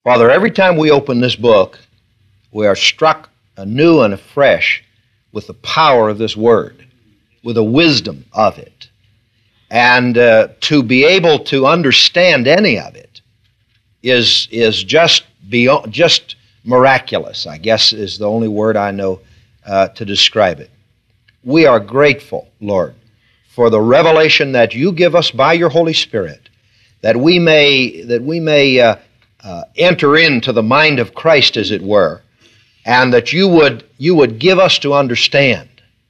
Father, every time we open this book, we are struck anew and afresh with the power of this Word, with the wisdom of it. And to be able to understand any of it is just miraculous, I guess is the only word I know to describe it. We are grateful, Lord, for the revelation that you give us by your Holy Spirit, that we may enter into the mind of Christ, as it were, and that you would give us to understand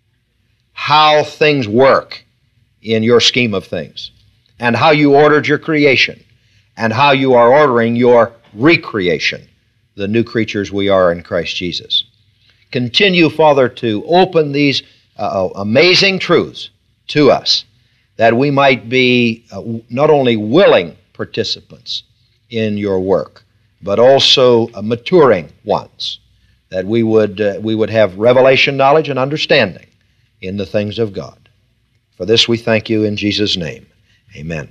how things work in your scheme of things, and how you ordered your creation, and how you are ordering your recreation, the new creatures we are in Christ Jesus. Continue, Father, to open these amazing truths to us, that we might be not only willing participants in your work, but also maturing ones, that we would have revelation, knowledge, and understanding in the things of God. For this we thank you in Jesus' name. Amen.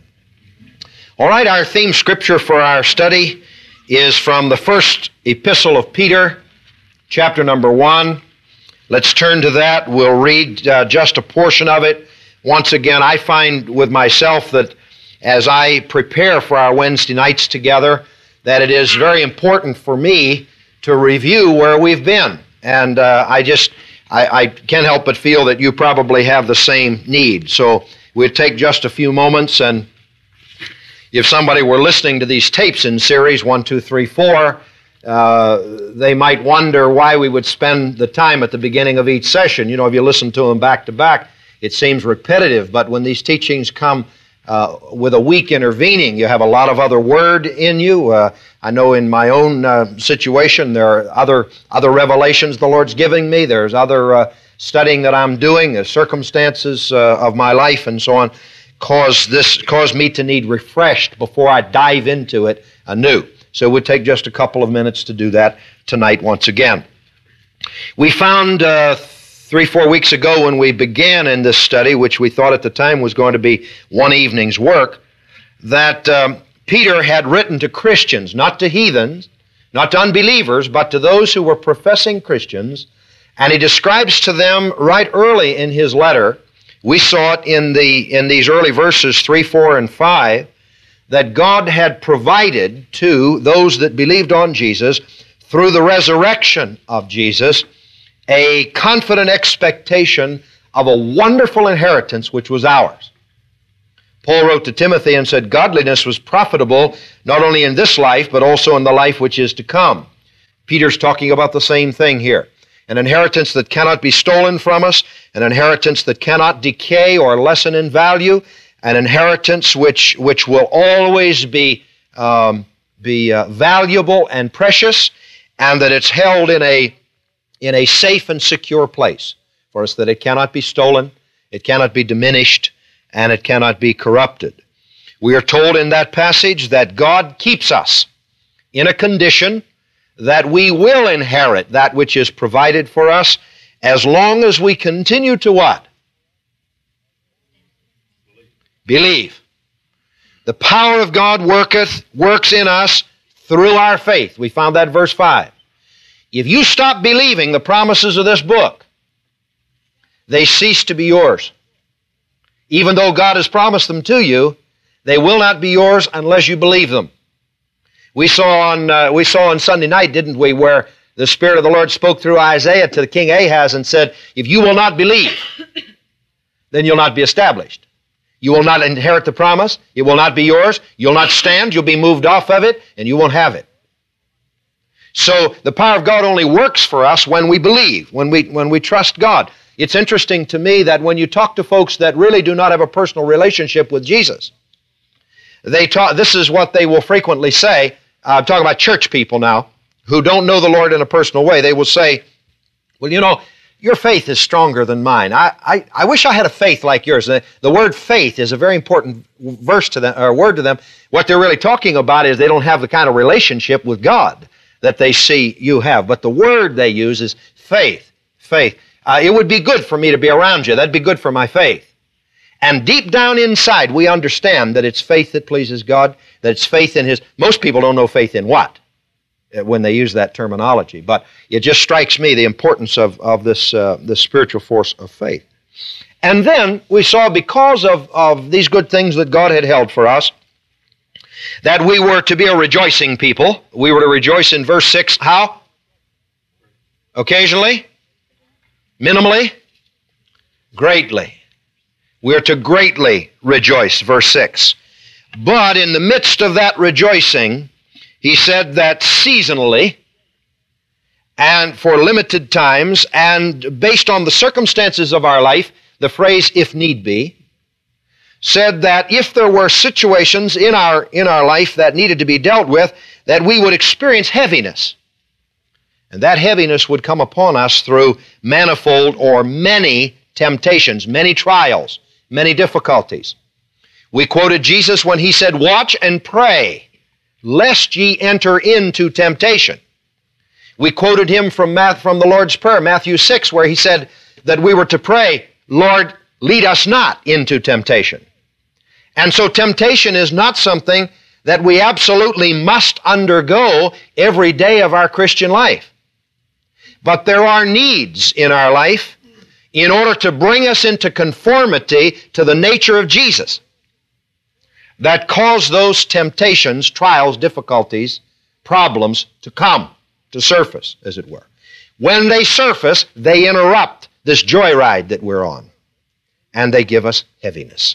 All right, our theme scripture for our study is from the first epistle of Peter, chapter number 1. Let's turn to that. We'll read just a portion of it. Once again, I find with myself that as I prepare for our Wednesday nights together, that it is very important for me to review where we've been. And I can't help but feel that you probably have the same need. So we'll take just a few moments, and if somebody were listening to these tapes in series 1, 2, 3, 4, they might wonder why we would spend the time at the beginning of each session. You know, if you listen to them back to back, it seems repetitive, but when these teachings come with a week intervening, you have a lot of other word in you. I know in my own situation, there are other revelations the Lord's giving me. There's other studying that I'm doing. The circumstances of my life and so on cause me to need refreshed before I dive into it anew. So we'll take just a couple of minutes to do that tonight once again. We found 3-4 weeks ago when we began in this study, which we thought at the time was going to be one evening's work, that Peter had written to Christians, not to heathens, not to unbelievers, but to those who were professing Christians, and he describes to them right early in his letter, we saw it in these early verses 3, 4, and 5, that God had provided to those that believed on Jesus through the resurrection of Jesus a confident expectation of a wonderful inheritance which was ours. Paul wrote to Timothy and said, godliness was profitable not only in this life, but also in the life which is to come. Peter's talking about the same thing here. An inheritance that cannot be stolen from us, an inheritance that cannot decay or lessen in value, an inheritance which will always be valuable and precious, and that it's held in a safe and secure place for us, that it cannot be stolen, it cannot be diminished, and it cannot be corrupted. We are told in that passage that God keeps us in a condition that we will inherit that which is provided for us as long as we continue to what? Believe. The power of God works in us through our faith. We found that in verse 5. If you stop believing the promises of this book, they cease to be yours. Even though God has promised them to you, they will not be yours unless you believe them. We saw on Sunday night, didn't we, where the Spirit of the Lord spoke through Isaiah to the King Ahaz and said, if you will not believe, then you'll not be established. You will not inherit the promise. It will not be yours. You'll not stand. You'll be moved off of it, and you won't have it. So the power of God only works for us when we believe, when we trust God. It's interesting to me that when you talk to folks that really do not have a personal relationship with Jesus, this is what they will frequently say. I'm talking about church people now who don't know the Lord in a personal way. They will say, well, you know, your faith is stronger than mine. I wish I had a faith like yours. The word faith is a very important verse to them, or word to them. What they're really talking about is they don't have the kind of relationship with God that they see you have. But the word they use is faith. Faith. It would be good for me to be around you. That'd be good for my faith. And deep down inside, we understand that it's faith that pleases God, that it's faith in His... Most people don't know faith in what? when they use that terminology. But it just strikes me the importance of this spiritual force of faith. And then we saw, because of these good things that God had held for us, that we were to be a rejoicing people. We were to rejoice in verse 6. How? Occasionally? Minimally? Greatly. We are to greatly rejoice, verse 6. But in the midst of that rejoicing, he said that seasonally and for limited times and based on the circumstances of our life, the phrase "if need be," said that if there were situations in our life that needed to be dealt with, that we would experience heaviness. And that heaviness would come upon us through manifold or many temptations, many trials, many difficulties. We quoted Jesus when he said, "Watch and pray, lest ye enter into temptation." We quoted him from the Lord's Prayer, Matthew 6, where he said that we were to pray, "Lord, lead us not into temptation." And so temptation is not something that we absolutely must undergo every day of our Christian life. But there are needs in our life in order to bring us into conformity to the nature of Jesus that cause those temptations, trials, difficulties, problems to come, to surface, as it were. When they surface, they interrupt this joyride that we're on, and they give us heaviness.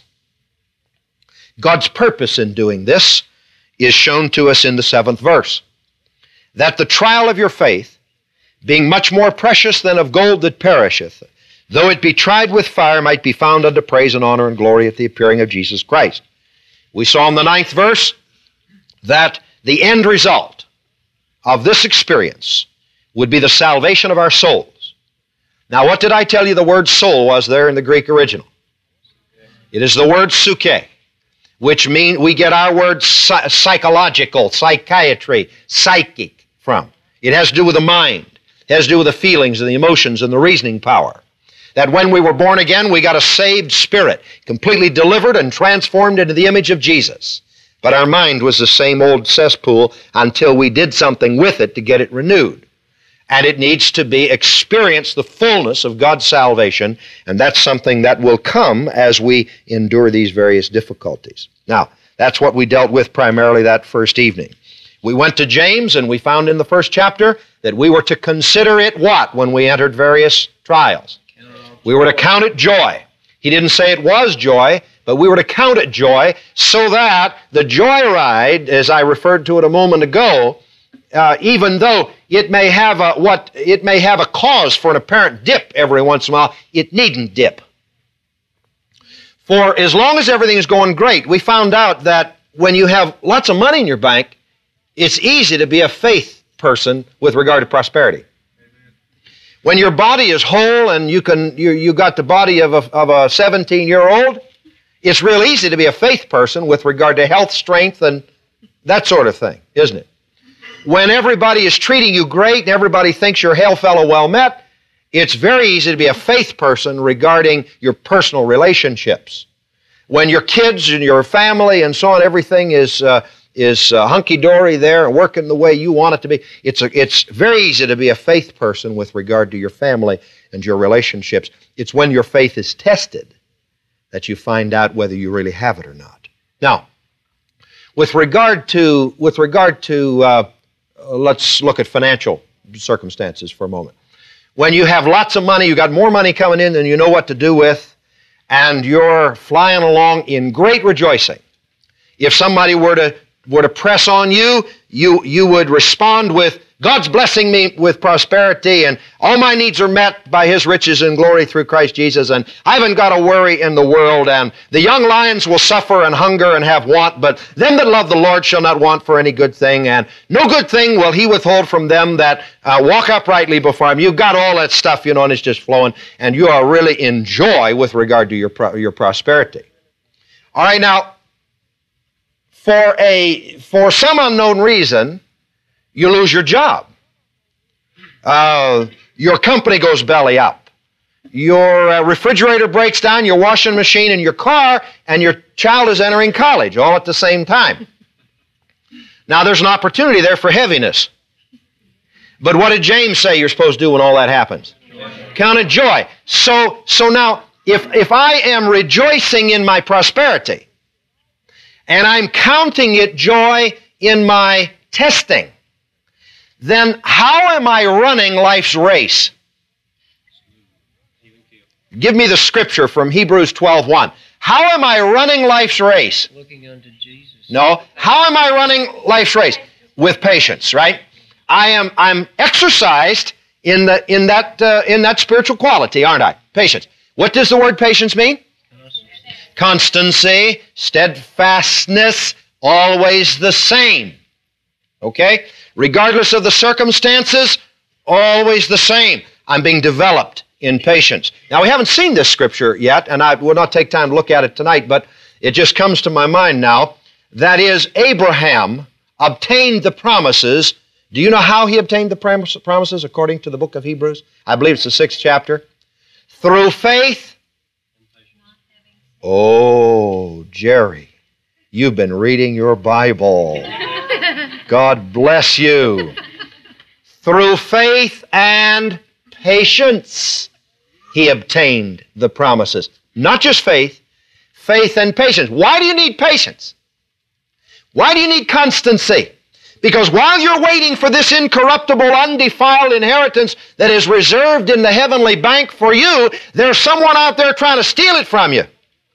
God's purpose in doing this is shown to us in the 7th verse, that the trial of your faith, being much more precious than of gold that perisheth, though it be tried with fire, might be found unto praise and honor and glory at the appearing of Jesus Christ. We saw in the 9th verse that the end result of this experience would be the salvation of our souls. Now, what did I tell you the word soul was there in the Greek original? It is the word psyche, which means we get our word psychological, psychiatry, psychic from. It has to do with the mind. It has to do with the feelings and the emotions and the reasoning power. That when we were born again, we got a saved spirit, completely delivered and transformed into the image of Jesus. But our mind was the same old cesspool until we did something with it to get it renewed. And it needs to be experienced the fullness of God's salvation, and that's something that will come as we endure these various difficulties. Now, that's what we dealt with primarily that first evening. We went to James, and we found in the first chapter that we were to consider it what when we entered various trials? We were to count it joy. He didn't say it was joy, but we were to count it joy so that the joyride, as I referred to it a moment ago, even though it may have a cause for an apparent dip every once in a while, it needn't dip. For as long as everything is going great, we found out that when you have lots of money in your bank, it's easy to be a faith person with regard to prosperity. When your body is whole and you got the body of a 17-year-old, it's real easy to be a faith person with regard to health, strength, and that sort of thing, isn't it? When everybody is treating you great and everybody thinks you're hail fellow well met, it's very easy to be a faith person regarding your personal relationships. When your kids and your family and so on, everything is hunky-dory there and working the way you want it to be, it's very easy to be a faith person with regard to your family and your relationships. It's when your faith is tested that you find out whether you really have it or not. Now, with regard to let's look at financial circumstances for a moment. When you have lots of money, you got more money coming in than you know what to do with, and you're flying along in great rejoicing. If somebody were to press on you, you would respond with, God's blessing me with prosperity, and all my needs are met by His riches and glory through Christ Jesus, and I haven't got to worry in the world, and the young lions will suffer and hunger and have want, but them that love the Lord shall not want for any good thing, and no good thing will He withhold from them that walk uprightly before Him. You've got all that stuff, and it's just flowing, and you are really in joy with regard to your prosperity. All right, now, for some unknown reason, you lose your job. Your company goes belly up. Your refrigerator breaks down, your washing machine, and your car, and your child is entering college all at the same time. Now, there's an opportunity there for heaviness. But what did James say you're supposed to do when all that happens? Count it joy. So now, if I am rejoicing in my prosperity, and I'm counting it joy in my testing, then how am I running life's race? Give me the scripture from Hebrews 12:1. How am I running life's race? Looking unto Jesus. No. How am I running life's race? With patience, right? I'm exercised in that spiritual quality, aren't I? Patience. What does the word patience mean? Constancy, steadfastness, always the same. Okay? Regardless of the circumstances, always the same. I'm being developed in patience. Now, we haven't seen this scripture yet, and I will not take time to look at it tonight, but it just comes to my mind now. That is, Abraham obtained the promises. Do you know how he obtained the promises according to the book of Hebrews? I believe it's the 6th chapter. Through faith. Oh, Jerry, you've been reading your Bible. God bless you. Through faith and patience, he obtained the promises. Not just faith, faith and patience. Why do you need patience? Why do you need constancy? Because while you're waiting for this incorruptible, undefiled inheritance that is reserved in the heavenly bank for you, there's someone out there trying to steal it from you.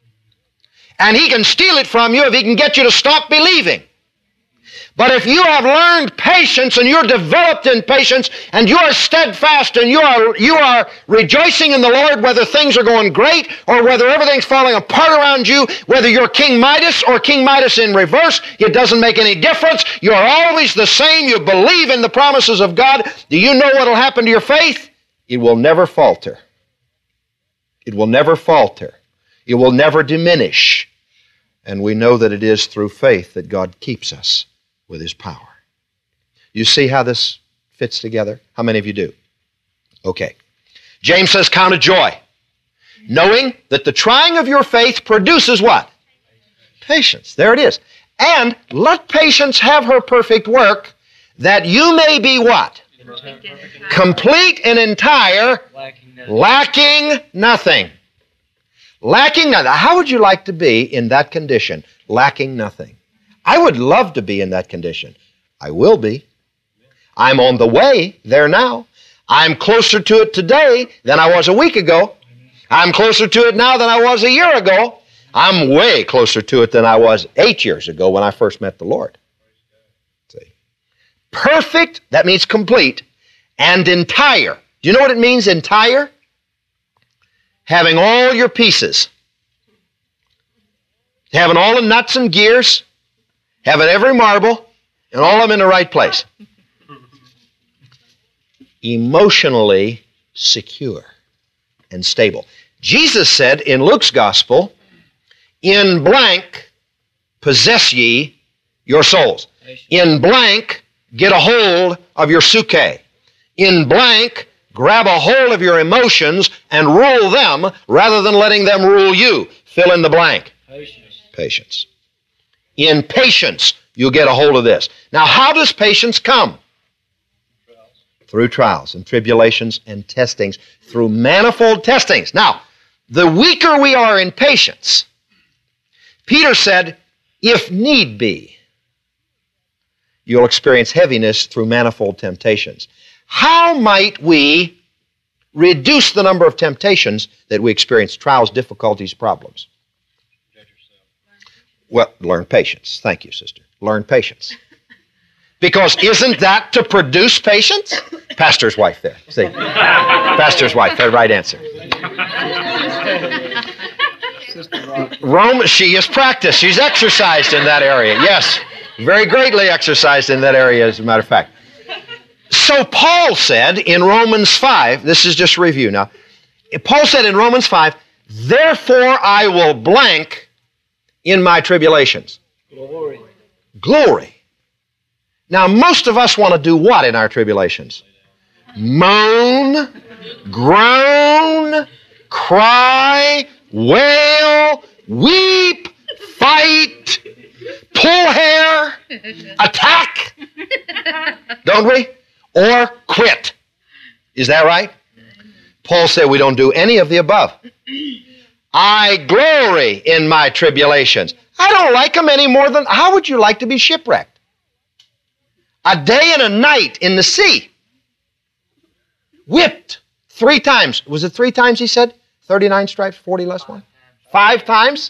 And he can steal it from you if he can get you to stop believing. But if you have learned patience and you're developed in patience and you are steadfast and you are rejoicing in the Lord, whether things are going great or whether everything's falling apart around you, whether you're King Midas or King Midas in reverse, it doesn't make any difference. You're always the same. You believe in the promises of God. Do you know what will happen to your faith? It will never falter. It will never falter. It will never diminish. And we know that it is through faith that God keeps us with His power. You see how this fits together? How many of you do? Okay. James says, count it joy, knowing that the trying of your faith produces what? Patience. There it is. And let patience have her perfect work, that you may be what? Complete and entire, lacking nothing. Lacking nothing. How would you like to be in that condition, lacking nothing? I would love to be in that condition. I will be. I'm on the way there now. I'm closer to it today than I was a week ago. I'm closer to it now than I was a year ago. I'm way closer to it than I was 8 years ago when I first met the Lord. See? Perfect, that means complete, and entire. Do you know what it means, entire? Having all your pieces. Having all the nuts and gears. Having every marble and all of them in the right place. Emotionally secure and stable. Jesus said in Luke's gospel, in blank possess ye your souls. In blank get a hold of your suke. In blank grab a hold of your emotions and rule them rather than letting them rule you. Fill in the blank. Patience. In patience, you'll get a hold of this. Now, how does patience come? Through trials and tribulations and testings, through manifold testings. Now, the weaker we are in patience, Peter said, if need be, you'll experience heaviness through manifold temptations. How might we reduce the number of temptations that we experience, trials, difficulties, problems? Well, learn patience. Thank you, sister. Learn patience. Because isn't that to produce patience? Pastor's wife there. See? Pastor's wife, the right answer. Rome, she is practiced. She's exercised in that area. Yes, very greatly exercised in that area, as a matter of fact. So Paul said in Romans 5, this is just a review now. Paul said in Romans 5, therefore I will blank in my tribulations. Glory. Glory. Now, most of us want to do what in our tribulations? Moan, groan, cry, wail, weep, fight, pull hair, attack. Don't we? or quit. Is that right? Paul said we don't do any of the above. I glory in my tribulations. I don't like them any more than, how would you like to be shipwrecked? A day and a night in the sea. Whipped 3 times. Was it 3 times he said? 39 stripes, 40 less 1? 5 times?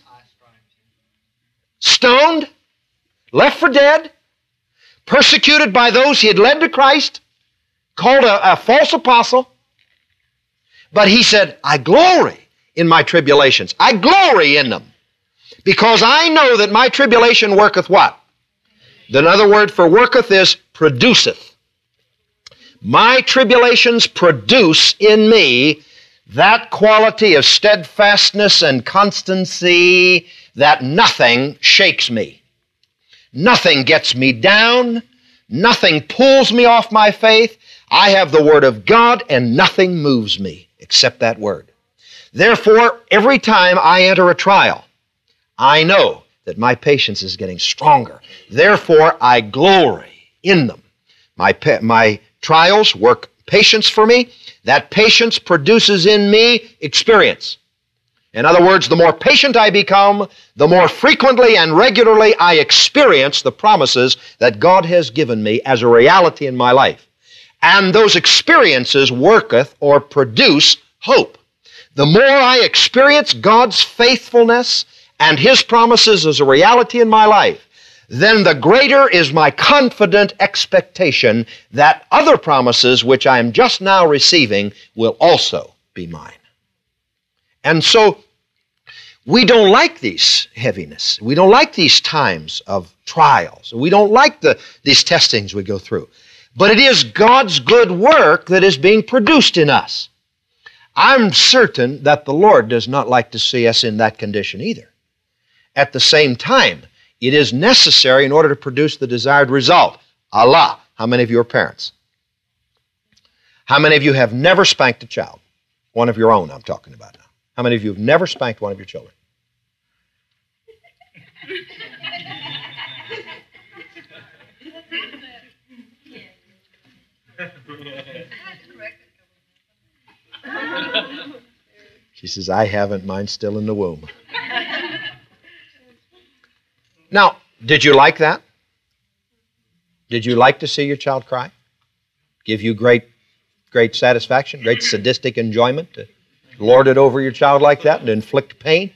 Stoned, left for dead, persecuted by those he had led to Christ, called a false apostle. But he said, I glory in my tribulations. I glory in them. Because I know that my tribulation worketh what? Another word for worketh is produceth. My tribulations produce in me that quality of steadfastness and constancy that nothing shakes me. Nothing gets me down. Nothing pulls me off my faith. I have the Word of God and nothing moves me except that Word. Therefore, every time I enter a trial, I know that my patience is getting stronger. Therefore, I glory in them. My trials work patience for me. That patience produces in me experience. In other words, the more patient I become, the more frequently and regularly I experience the promises that God has given me as a reality in my life. And those experiences worketh or produce hope. The more I experience God's faithfulness and His promises as a reality in my life, then the greater is my confident expectation that other promises which I am just now receiving will also be mine. And so, we don't like these heaviness. We don't like these times of trials. We don't like these testings we go through. But it is God's good work that is being produced in us. I'm certain that the Lord does not like to see us in that condition either. At the same time, it is necessary in order to produce the desired result. Allah, how many of you are parents? How many of you have never spanked a child? One of your own I'm talking about now. How many of you have never spanked one of your children? She says, I haven't, mine's still in the womb. Now, did you like that? Did you like to see your child cry? Give you great satisfaction, great sadistic enjoyment to lord it over your child like that and inflict pain?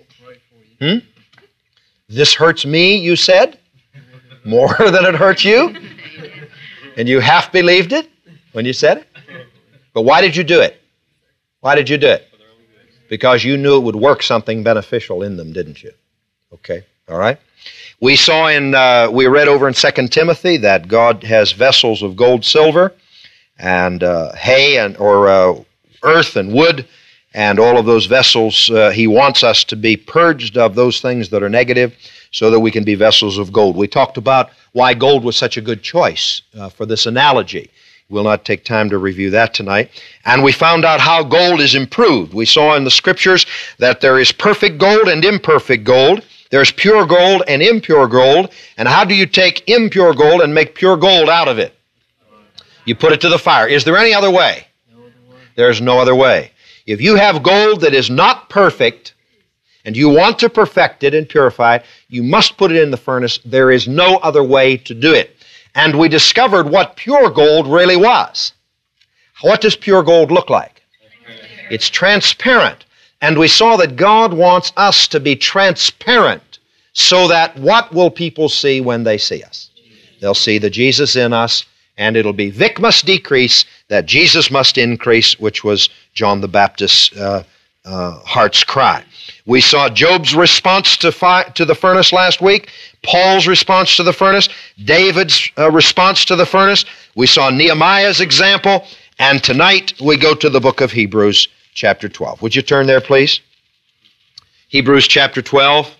This hurts me, you said, more than it hurts you? And you half believed it when you said it? But why did you do it? Why did you do it? Because you knew it would work something beneficial in them, didn't you? Okay, all right. We saw we read over in 2 Timothy that God has vessels of gold, silver, and hay, or earth and wood, and all of those vessels, He wants us to be purged of those things that are negative so that we can be vessels of gold. We talked about why gold was such a good choice for this analogy. We'll not take time to review that tonight. And we found out how gold is improved. We saw in the Scriptures that there is perfect gold and imperfect gold. There's pure gold and impure gold. And how do you take impure gold and make pure gold out of it? You put it to the fire. Is there any other way? There's no other way. If you have gold that is not perfect, and you want to perfect it and purify it, you must put it in the furnace. There is no other way to do it. And we discovered what pure gold really was. What does pure gold look like? It's transparent. And we saw that God wants us to be transparent so that what will people see when they see us? They'll see the Jesus in us, and it'll be Vic must decrease, that Jesus must increase, which was John the Baptist's heart's cry. We saw Job's response to the furnace last week, Paul's response to the furnace, David's response to the furnace. We saw Nehemiah's example, and tonight we go to the book of Hebrews, chapter 12. Would you turn there, please? Hebrews chapter 12,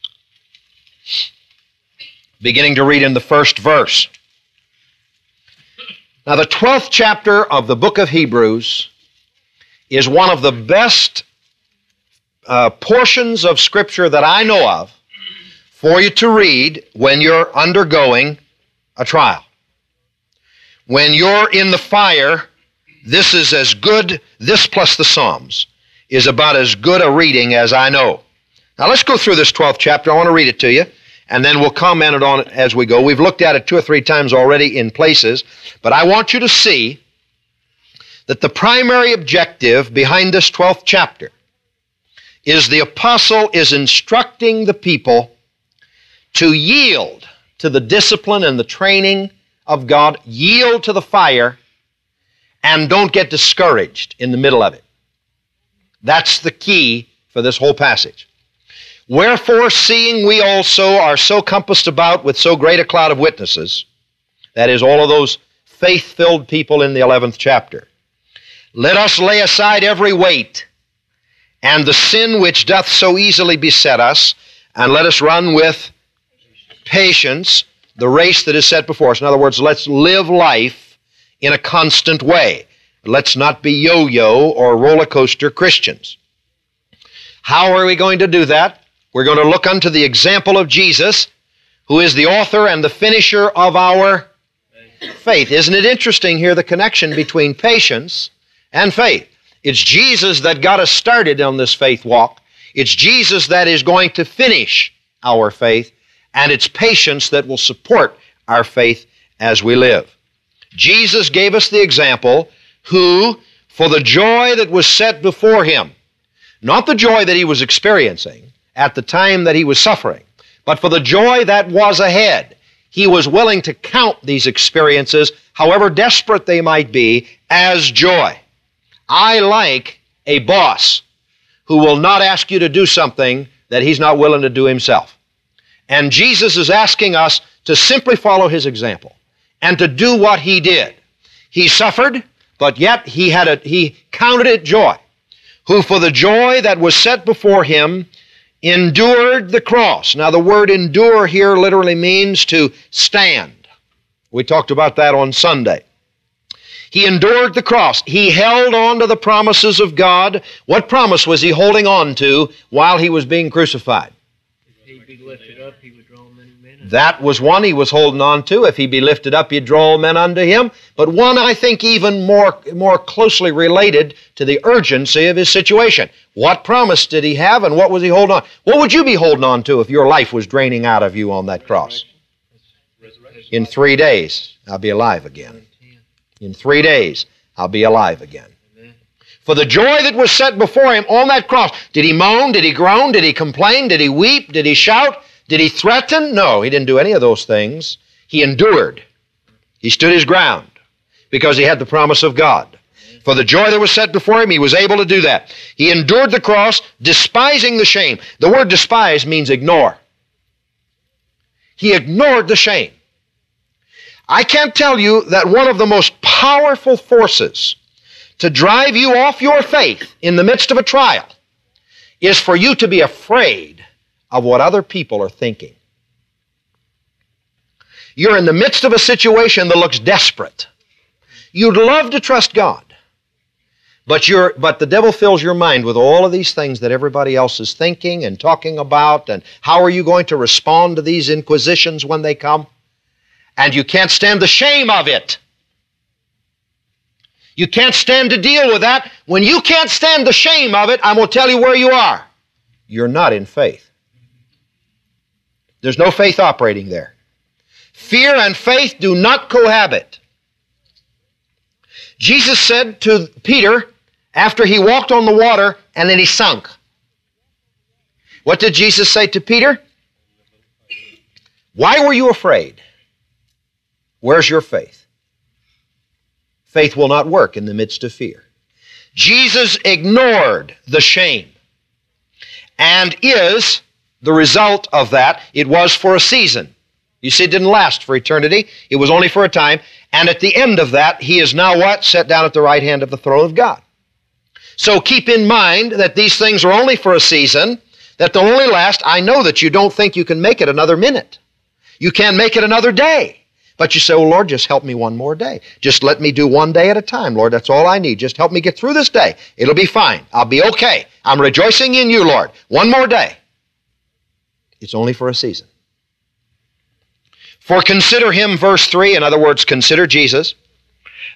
beginning to read in the first verse. Now, the 12th chapter of the book of Hebrews is one of the best portions of Scripture that I know of for you to read when you're undergoing a trial. when you're in the fire, this is as good, this plus the Psalms, is about as good a reading as I know. Now let's go through this 12th chapter. I want to read it to you, and then we'll comment on it as we go. We've looked at it 2 or 3 times already in places, but I want you to see that the primary objective behind this 12th chapter is the apostle is instructing the people to yield to the discipline and the training of God, yield to the fire, and don't get discouraged in the middle of it. That's the key for this whole passage. Wherefore, seeing we also are so compassed about with so great a cloud of witnesses, that is, all of those faith-filled people in the 11th chapter, let us lay aside every weight and the sin which doth so easily beset us, and let us run with patience the race that is set before us. In other words, let's live life in a constant way. Let's not be yo-yo or roller coaster Christians. How are we going to do that? We're going to look unto the example of Jesus, who is the author and the finisher of our faith. Isn't it interesting here, the connection between patience and faith? It's Jesus that got us started on this faith walk. It's Jesus that is going to finish our faith, and it's patience that will support our faith as we live. Jesus gave us the example who, for the joy that was set before him, not the joy that he was experiencing at the time that he was suffering, but for the joy that was ahead, he was willing to count these experiences, however desperate they might be, as joy. I like a boss who will not ask you to do something that he's not willing to do himself. And Jesus is asking us to simply follow his example and to do what he did. He suffered, but yet he counted it joy, who for the joy that was set before him endured the cross. Now the word endure here literally means to stand. We talked about that on Sunday. He endured the cross. He held on to the promises of God. What promise was he holding on to while he was being crucified? If he be lifted up, he would draw many men. That was one he was holding on to. If he be lifted up, he'd draw all men unto him. But one, I think, even more closely related to the urgency of his situation. What promise did he have, and what was he holding on? What would you be holding on to if your life was draining out of you on that cross? In 3 days, I'll be alive again. In 3 days, I'll be alive again. For the joy that was set before him on that cross, did he moan? Did he groan? Did he complain? Did he weep? Did he shout? Did he threaten? No, he didn't do any of those things. He endured. He stood his ground because he had the promise of God. For the joy that was set before him, he was able to do that. He endured the cross, despising the shame. The word despise means ignore. He ignored the shame. I can't tell you that one of the most powerful forces to drive you off your faith in the midst of a trial is for you to be afraid of what other people are thinking. You're in the midst of a situation that looks desperate. You'd love to trust God, but the devil fills your mind with all of these things that everybody else is thinking and talking about, and how are you going to respond to these inquisitions when they come? And you can't stand the shame of it. You can't stand to deal with that. When you can't stand the shame of it, I'm going to tell you where you are. You're not in faith. There's no faith operating there. Fear and faith do not cohabit. Jesus said to Peter, after he walked on the water, and then he sunk. What did Jesus say to Peter? Why were you afraid? Where's your faith? Faith will not work in the midst of fear. Jesus ignored the shame, and is the result of that. It was for a season. You see, it didn't last for eternity. It was only for a time. And at the end of that, he is now what? Set down at the right hand of the throne of God. So keep in mind that these things are only for a season, that they'll only last. I know that you don't think you can make it another minute. You can't make it another day. But you say, oh, Lord, just help me one more day. Just let me do one day at a time, Lord. That's all I need. Just help me get through this day. It'll be fine. I'll be okay. I'm rejoicing in you, Lord. One more day. It's only for a season. For consider him, verse 3, in other words, consider Jesus,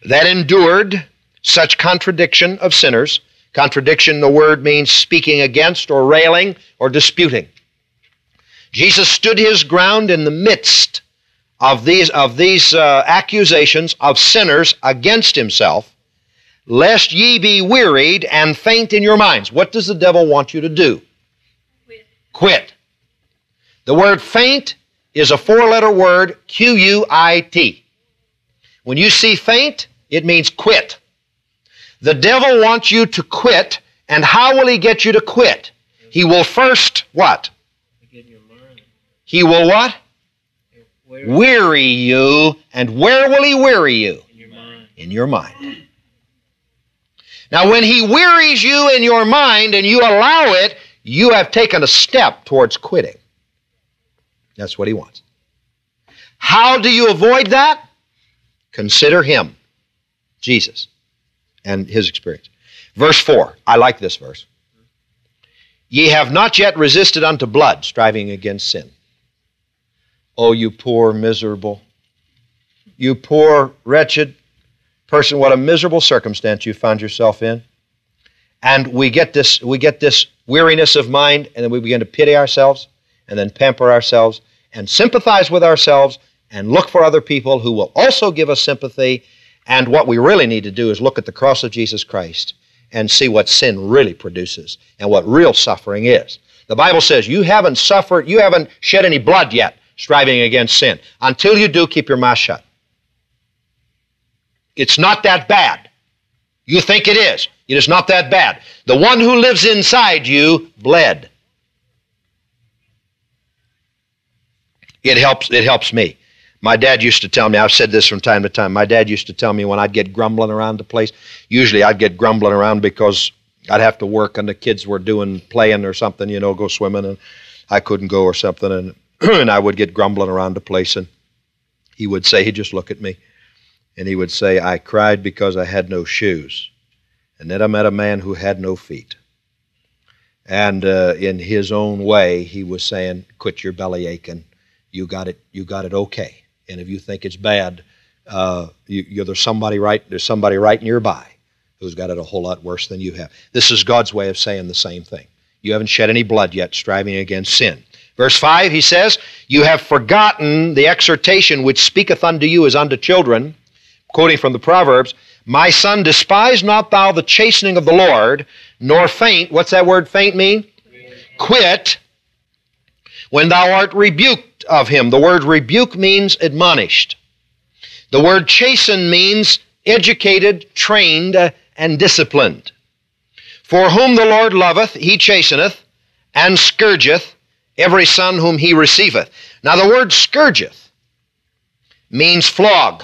that endured such contradiction of sinners. Contradiction, the word means speaking against or railing or disputing. Jesus stood his ground in the midst of these accusations of sinners against himself, lest ye be wearied and faint in your minds. What does the devil want you to do? Quit. The word faint is a four-letter word, Q-U-I-T. When you see faint, it means quit. The devil wants you to quit, and how will he get you to quit? He will first what? He will what? Weary you. And where will he weary you? In your mind. In your mind. Now when he wearies you in your mind and you allow it, you have taken a step towards quitting. That's what he wants. How do you avoid that? Consider him, Jesus, and his experience. Verse 4, I like this verse. Ye have not yet resisted unto blood, striving against sin. Oh, you poor, miserable, you poor, wretched person, what a miserable circumstance you found yourself in. And we get this weariness of mind, and then we begin to pity ourselves, and then pamper ourselves, and sympathize with ourselves, and look for other people who will also give us sympathy. And what we really need to do is look at the cross of Jesus Christ and see what sin really produces and what real suffering is. The Bible says you haven't suffered, you haven't shed any blood yet striving against sin. Until you do, keep your mouth shut. It's not that bad. You think it is. It is not that bad. The one who lives inside you bled. It helps me. My dad used to tell me, I've said this from time to time, my dad used to tell me when I'd get grumbling around the place, usually I'd get grumbling around because I'd have to work and the kids were playing or something, go swimming, and I couldn't go or something, and, and I would get grumbling around the place, and he would say, he'd just look at me, and he would say, I cried because I had no shoes. And then I met a man who had no feet. And in his own way, he was saying, quit your belly aching. You got it okay. And if you think it's bad, there's somebody right nearby who's got it a whole lot worse than you have. This is God's way of saying the same thing. You haven't shed any blood yet striving against sin. Verse 5, he says, you have forgotten the exhortation which speaketh unto you as unto children, quoting from the Proverbs, my son, despise not thou the chastening of the Lord, nor faint. What's that word faint mean? Quit when thou art rebuked of him. The word rebuke means admonished. The word chasten means educated, trained, and disciplined. For whom the Lord loveth, he chasteneth, and scourgeth every son whom he receiveth. Now the word scourgeth means flog.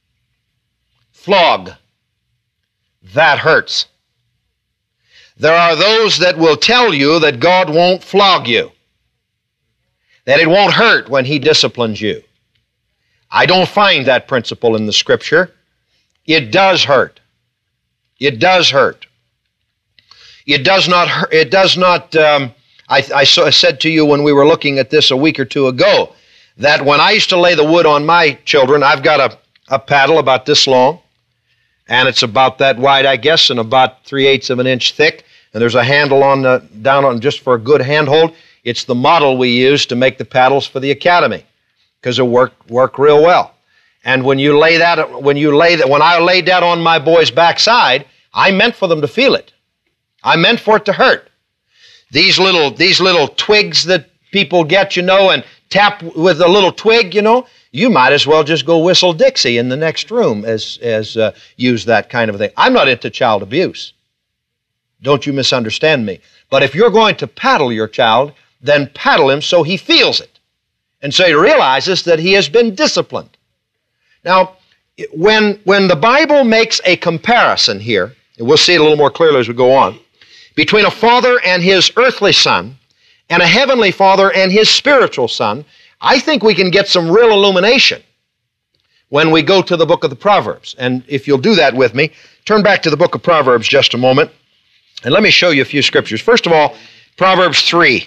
Flog. That hurts. There are those that will tell you that God won't flog you, that it won't hurt when he disciplines you. I don't find that principle in the Scripture. It does hurt. It does hurt. It does not hurt. It does not, I said to you when we were looking at this a week or two ago, that when I used to lay the wood on my children, I've got a paddle about this long, and it's about that wide, I guess, and about 3/8 of an inch thick, and there's a handle down on just for a good handhold. It's the model we use to make the paddles for the academy, because it work real well. And when I laid that on my boy's backside, I meant for them to feel it. I meant for it to hurt. These little twigs that people get, and tap with a little twig, you might as well just go whistle Dixie in the next room as use that kind of thing. I'm not into child abuse. Don't you misunderstand me. But if you're going to paddle your child, then paddle him so he feels it, and so he realizes that he has been disciplined. Now, when the Bible makes a comparison here, and we'll see it a little more clearly as we go on, between a father and his earthly son, and a heavenly father and his spiritual son, I think we can get some real illumination when we go to the book of the Proverbs. And if you'll do that with me, turn back to the book of Proverbs just a moment, and let me show you a few scriptures. First of all, Proverbs 3.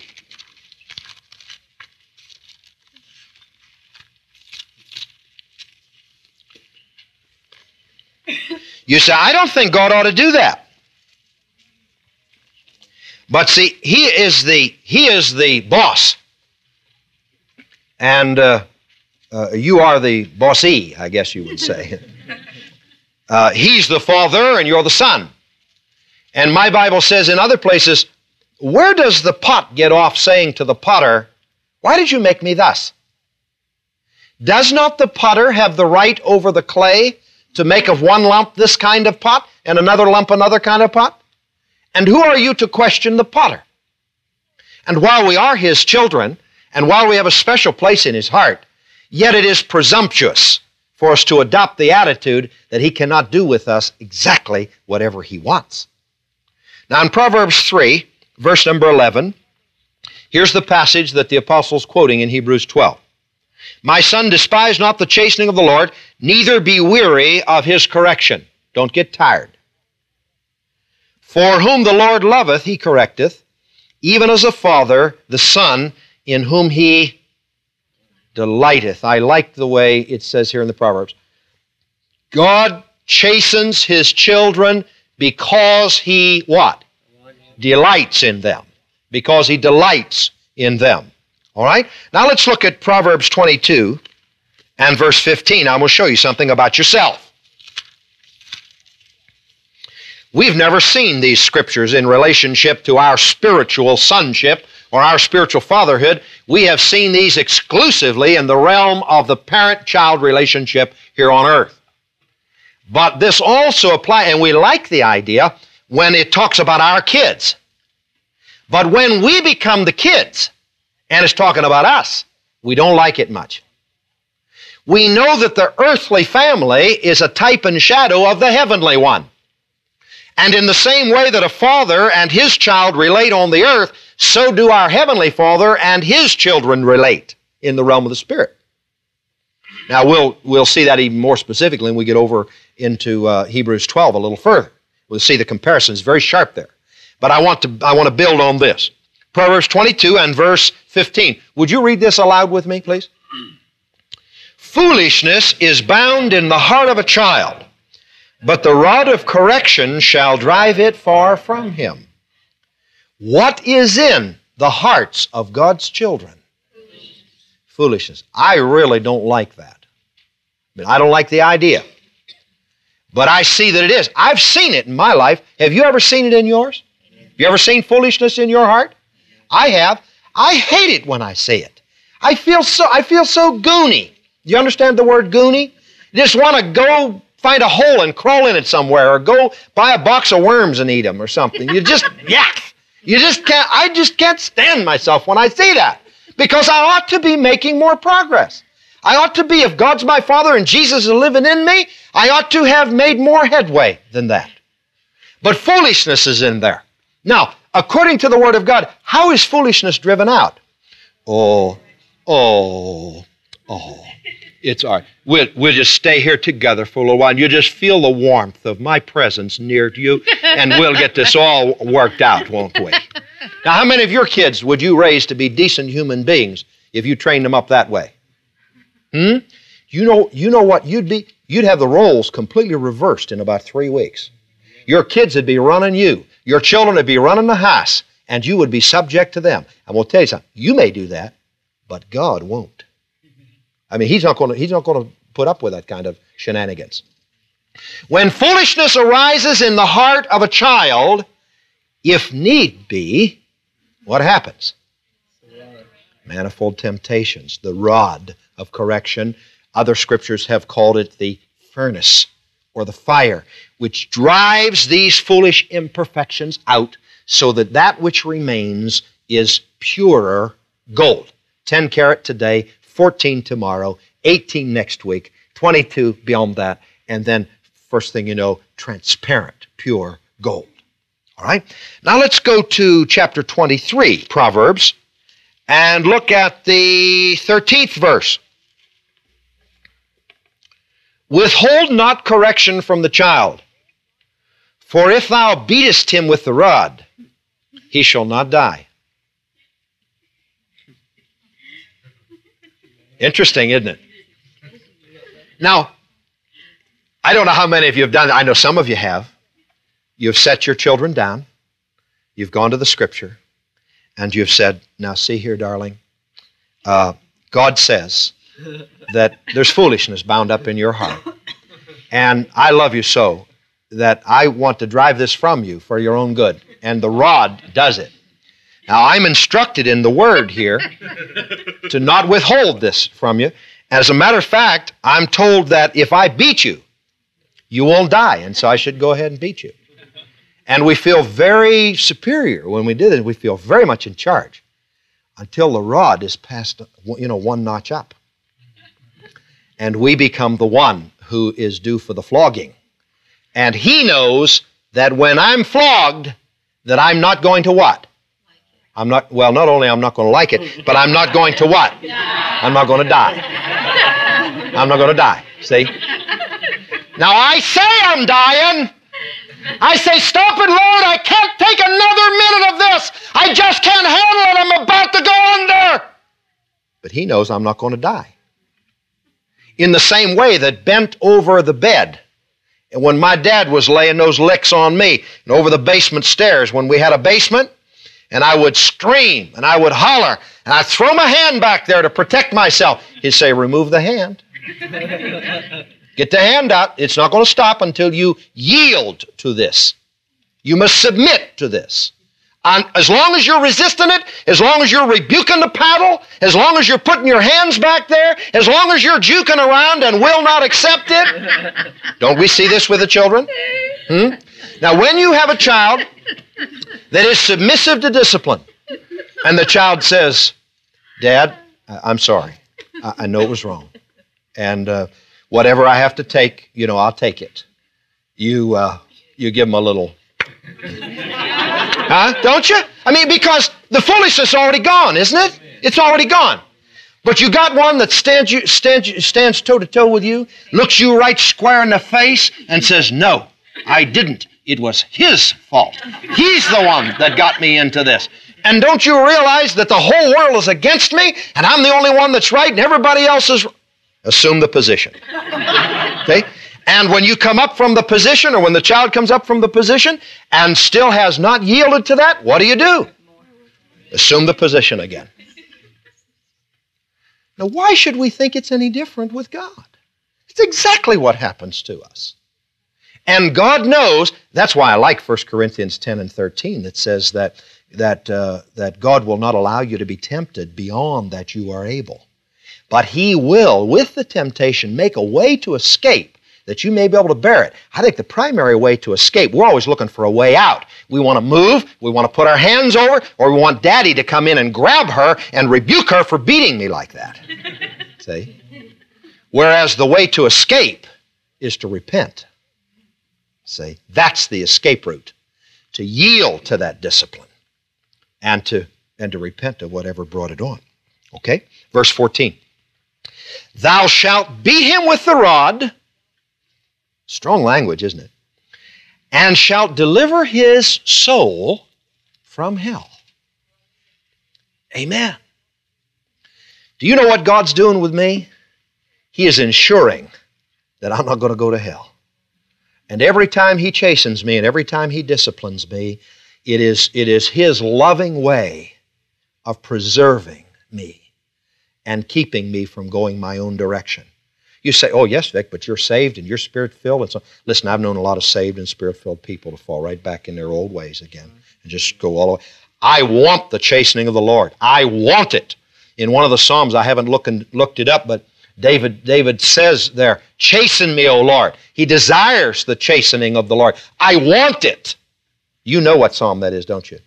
You say, I don't think God ought to do that. But see, He is the boss. And you are the bossee, I guess you would say. He's the Father and you're the Son. And my Bible says in other places, where does the pot get off saying to the potter, why did you make me thus? Does not the potter have the right over the clay to make of one lump this kind of pot and another lump another kind of pot? And who are you to question the potter? And while we are His children, and while we have a special place in His heart, yet it is presumptuous for us to adopt the attitude that He cannot do with us exactly whatever He wants. Now in Proverbs 3, verse number 11, here's the passage that the apostle's quoting in Hebrews 12. My son, despise not the chastening of the Lord, neither be weary of His correction. Don't get tired. For whom the Lord loveth, He correcteth, even as a father, the son, in whom He delighteth. I like the way it says here in the Proverbs. God chastens His children because He what? Delights in them. Because He delights in them. All right? Now let's look at Proverbs 22 and verse 15. I will show you something about yourself. We've never seen these scriptures in relationship to our spiritual sonship or our spiritual fatherhood. We have seen these exclusively in the realm of the parent-child relationship here on earth. But this also applies, and we like the idea when it talks about our kids. But when we become the kids, and it's talking about us, we don't like it much. We know that the earthly family is a type and shadow of the heavenly one. And in the same way that a father and his child relate on the earth, so do our heavenly Father and His children relate in the realm of the Spirit. Now we'll see that even more specifically when we get over into Hebrews 12 a little further. We'll see the comparison is very sharp there. But I want to build on this. Proverbs 22 and verse 15. Would you read this aloud with me, please? Foolishness is bound in the heart of a child, but the rod of correction shall drive it far from him. What is in the hearts of God's children? Foolishness. I really don't like that. I don't like the idea. But I see that it is. I've seen it in my life. Have you ever seen it in yours? Have you ever seen foolishness in your heart? I have. I hate it when I see it. I feel so goony. Do you understand the word goony? You just want to go find a hole and crawl in it somewhere, or go buy a box of worms and eat them or something. You just, you just can't, I just can't stand myself when I see that, because I ought to be making more progress. I ought to be, if God's my Father and Jesus is living in me, I ought to have made more headway than that. But foolishness is in there. Now, according to the Word of God, how is foolishness driven out? It's all right. We'll just stay here together for a little while, and you'll just feel the warmth of my presence near to you, and we'll get this all worked out, won't we? Now, how many of your kids would you raise to be decent human beings if you trained them up that way? You know what you'd be? You'd have the roles completely reversed in about 3 weeks. Your kids would be running you. Your children would be running the house, and you would be subject to them. And we'll tell you something. You may do that, but God won't. I mean, He's not going to put up with that kind of shenanigans. When foolishness arises in the heart of a child, if need be, what happens? Manifold temptations, the rod of correction. Other scriptures have called it the furnace or the fire, which drives these foolish imperfections out so that that which remains is purer gold. 10 carat today, 14 tomorrow, 18 next week, 22 beyond that, and then first thing you know, transparent, pure gold. All right? Now let's go to chapter 23, Proverbs, and look at the 13th verse. Withhold not correction from the child, for if thou beatest him with the rod, he shall not die. Interesting, isn't it? Now, I don't know how many of you have done that. I know some of you have. You've set your children down. You've gone to the Scripture. And you've said, now see here, darling. God says that there's foolishness bound up in your heart. And I love you so that I want to drive this from you for your own good. And the rod does it. Now, I'm instructed in the Word here to not withhold this from you. As a matter of fact, I'm told that if I beat you, you won't die. And so I should go ahead and beat you. And we feel very superior when we do this. We feel very much in charge until the rod is passed, one notch up. And we become the one who is due for the flogging. And he knows that when I'm flogged, that I'm not going to what? Not only I'm not going to like it, but I'm not going to what? I'm not going to die. I'm not going to die. See? Now I say I'm dying. I say, stop it, Lord, I can't take another minute of this. I just can't handle it. I'm about to go under. But he knows I'm not going to die. In the same way that bent over the bed, and when my dad was laying those licks on me, and over the basement stairs when we had a basement, and I would scream, and I would holler, and I'd throw my hand back there to protect myself. He'd say, remove the hand. Get the hand out. It's not going to stop until you yield to this. You must submit to this. And as long as you're resisting it, as long as you're rebuking the paddle, as long as you're putting your hands back there, as long as you're juking around and will not accept it. Don't we see this with the children? Now, when you have a child that is submissive to discipline, and the child says, Dad, I'm sorry. I know it was wrong. And whatever I have to take, I'll take it. You give them a little, don't you? I mean, because the foolishness is already gone, isn't it? It's already gone. But you got one that stands toe-to-toe with you, looks you right square in the face, and says, no, I didn't. It was his fault. He's the one that got me into this. And don't you realize that the whole world is against me, and I'm the only one that's right, and everybody else is... Assume the position. Okay? And when you come up from the position, or when the child comes up from the position and still has not yielded to that, what do? Assume the position again. Now, why should we think it's any different with God? It's exactly what happens to us. And God knows, that's why I like 1 Corinthians 10 and 13 that says that God will not allow you to be tempted beyond that you are able. But He will, with the temptation, make a way to escape that you may be able to bear it. I think the primary way to escape, we're always looking for a way out. We want to move, we want to put our hands over, or we want Daddy to come in and grab her and rebuke her for beating me like that. See? Whereas the way to escape is to repent. See? That's the escape route. To yield to that discipline and to repent of whatever brought it on. Okay? Verse 14. Thou shalt beat him with the rod. Strong language, isn't it? And shalt deliver his soul from hell. Amen. Do you know what God's doing with me? He is ensuring that I'm not going to go to hell. And every time He chastens me and every time He disciplines me, it is His loving way of preserving me and keeping me from going my own direction. You say, oh, yes, Vic, but you're saved and you're Spirit-filled. And so, listen, I've known a lot of saved and Spirit-filled people to fall right back in their old ways again and just go all the way. I want the chastening of the Lord. I want it. In one of the Psalms, I haven't looked it up, but David says there, chasten me, O Lord. He desires the chastening of the Lord. I want it. You know what psalm that is, don't you?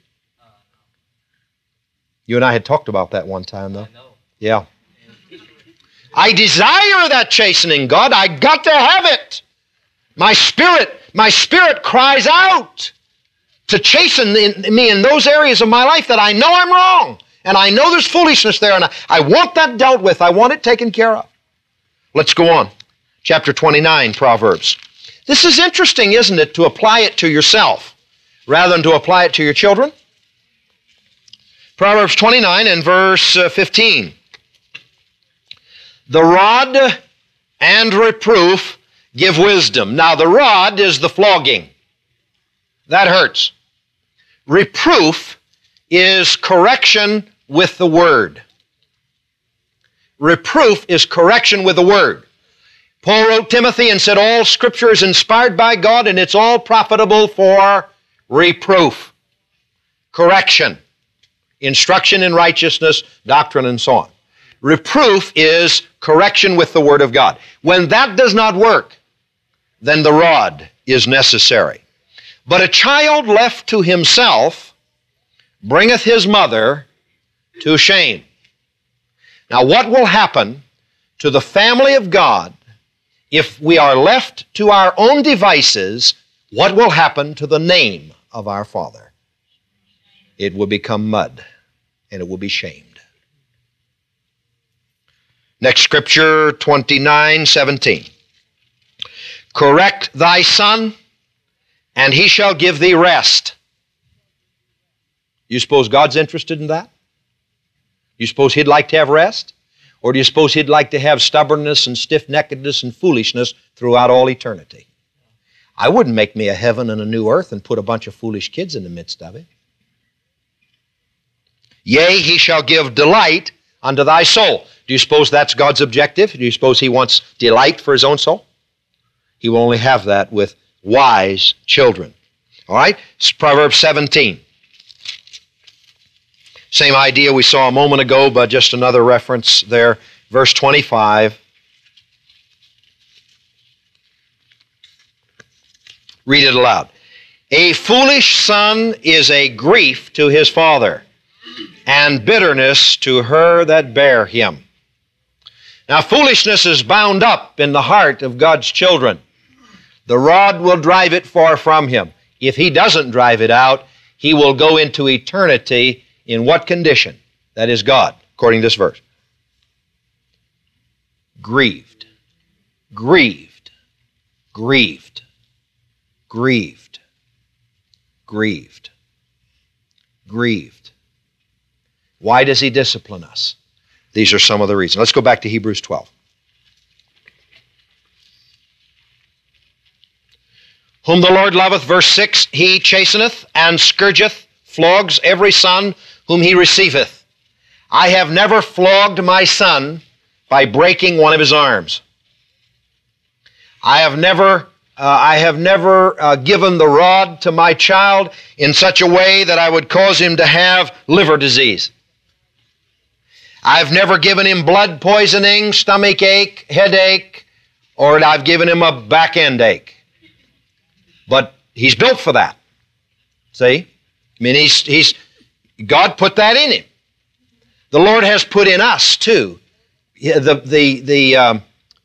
You and I had talked about that one time, though. Yeah. I desire that chastening, God. I got to have it. My spirit cries out to chasten me in those areas of my life that I know I'm wrong. And I know there's foolishness there, and I want that dealt with. I want it taken care of. Let's go on. Chapter 29, Proverbs. This is interesting, isn't it, to apply it to yourself rather than to apply it to your children? Proverbs 29 and verse 15. The rod and reproof give wisdom. Now the rod is the flogging. That hurts. Reproof is correction with the word. Reproof is correction with the word. Paul wrote Timothy and said, all Scripture is inspired by God and it's all profitable for reproof, correction, instruction in righteousness, doctrine, and so on. Reproof is correction with the Word of God. When that does not work, then the rod is necessary. But a child left to himself bringeth his mother to shame. Now, what will happen to the family of God if we are left to our own devices? What will happen to the name of our Father? It will become mud, and it will be shamed. Next scripture, 29:17. Correct thy son, and he shall give thee rest. You suppose God's interested in that? You suppose He'd like to have rest? Or do you suppose He'd like to have stubbornness and stiff-neckedness and foolishness throughout all eternity? I wouldn't make me a heaven and a new earth and put a bunch of foolish kids in the midst of it. Yea, He shall give delight unto thy soul. Do you suppose that's God's objective? Do you suppose He wants delight for His own soul? He will only have that with wise children. All right? It's Proverbs 17. Same idea we saw a moment ago, but just another reference there. Verse 25. Read it aloud. A foolish son is a grief to his father, and bitterness to her that bare him. Now, foolishness is bound up in the heart of God's children. The rod will drive it far from him. If he doesn't drive it out, he will go into eternity in what condition? That is God, according to this verse. Grieved, grieved, grieved, grieved, grieved, grieved. Why does He discipline us? These are some of the reasons. Let's go back to Hebrews 12. Whom the Lord loveth, verse 6, He chasteneth and scourgeth, flogs every son whom He receiveth. I have never flogged my son by breaking one of his arms. I have never given the rod to my child in such a way that I would cause him to have liver disease. I've never given him blood poisoning, stomach ache, headache, or I've given him a back end ache. But he's built for that. See? I mean, God put that in him. The Lord has put in us too the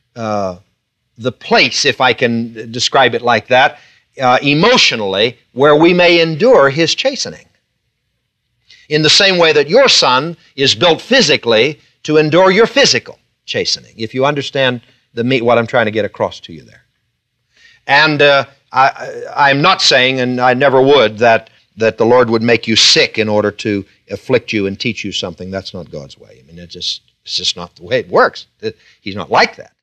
place, if I can describe it like that, emotionally, where we may endure His chastening. In the same way that your son is built physically to endure your physical chastening, if you understand what I'm trying to get across to you there. And I'm not saying, and I never would, that the Lord would make you sick in order to afflict you and teach you something. That's not God's way. I mean, it's just not the way it works. He's not like that.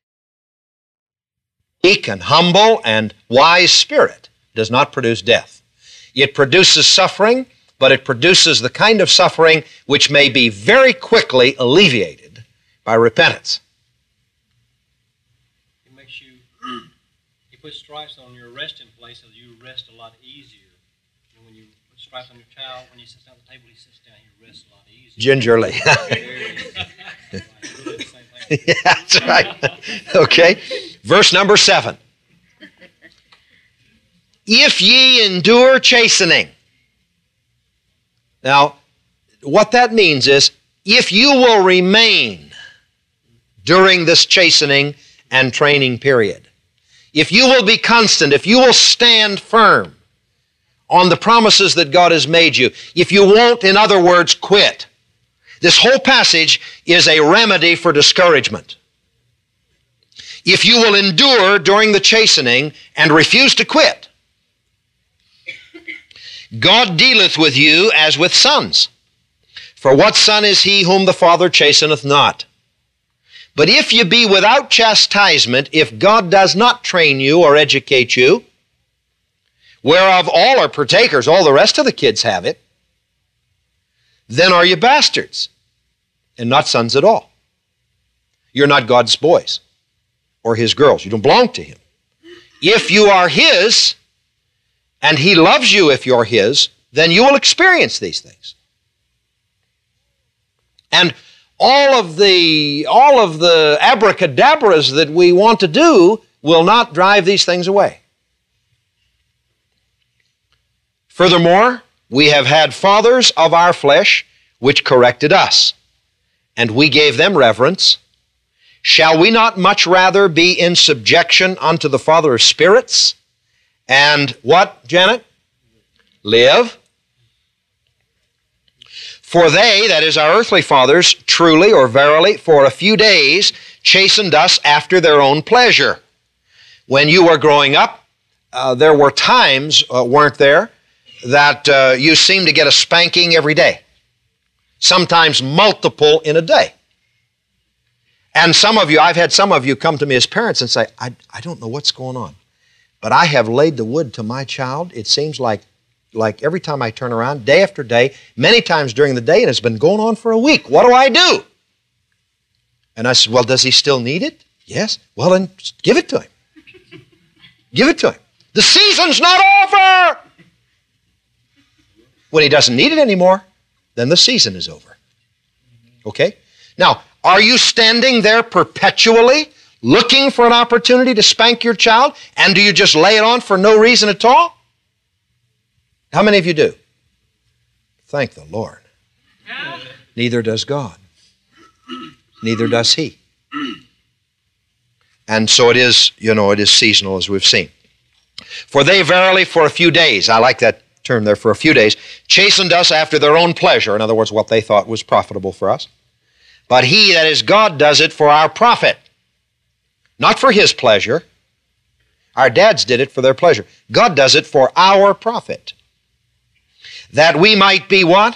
Meek and humble and wise spirit does not produce death. It produces suffering, but it produces the kind of suffering which may be very quickly alleviated by repentance. It makes you, He puts stripes on your resting place so you rest a lot easier. And when you put stripes on your child, when he sits down at the table, he sits down, he rests a lot easier. Gingerly. Yeah, that's right. Okay. Verse number 7. If ye endure chastening. Now, what that means is, if you will remain during this chastening and training period, if you will be constant, if you will stand firm on the promises that God has made you, if you won't, in other words, quit. This whole passage is a remedy for discouragement. If you will endure during the chastening and refuse to quit, God dealeth with you as with sons. For what son is he whom the Father chasteneth not? But if you be without chastisement, if God does not train you or educate you, whereof all are partakers, all the rest of the kids have it, then are you bastards and not sons at all. You're not God's boys or His girls. You don't belong to Him. If you are His, and He loves you if you're His, then you will experience these things. And all of the abracadabras that we want to do will not drive these things away. Furthermore, we have had fathers of our flesh which corrected us, and we gave them reverence. Shall we not much rather be in subjection unto the Father of spirits? And what, Janet? Live. For they, that is our earthly fathers, truly or verily, for a few days chastened us after their own pleasure. When you were growing up, there were times, weren't there, that you seemed to get a spanking every day. Sometimes multiple in a day. And some of you, I've had some of you come to me as parents and say, I don't know what's going on, but I have laid the wood to my child. It seems like every time I turn around, day after day, many times during the day, and it's been going on for a week. What do I do? And I said, well, does he still need it? Yes. Well, then give it to him. Give it to him. The season's not over. When he doesn't need it anymore, then the season is over. Okay? Now, are you standing there perpetually looking for an opportunity to spank your child? And do you just lay it on for no reason at all? How many of you do? Thank the Lord. Neither does God. Neither does He. And so it is, it is seasonal, as we've seen. For they verily for a few days, I like that term there, for a few days, chastened us after their own pleasure. In other words, what they thought was profitable for us. But He, that is God, does it for our profit. Not for His pleasure. Our dads did it for their pleasure. God does it for our profit. That we might be what?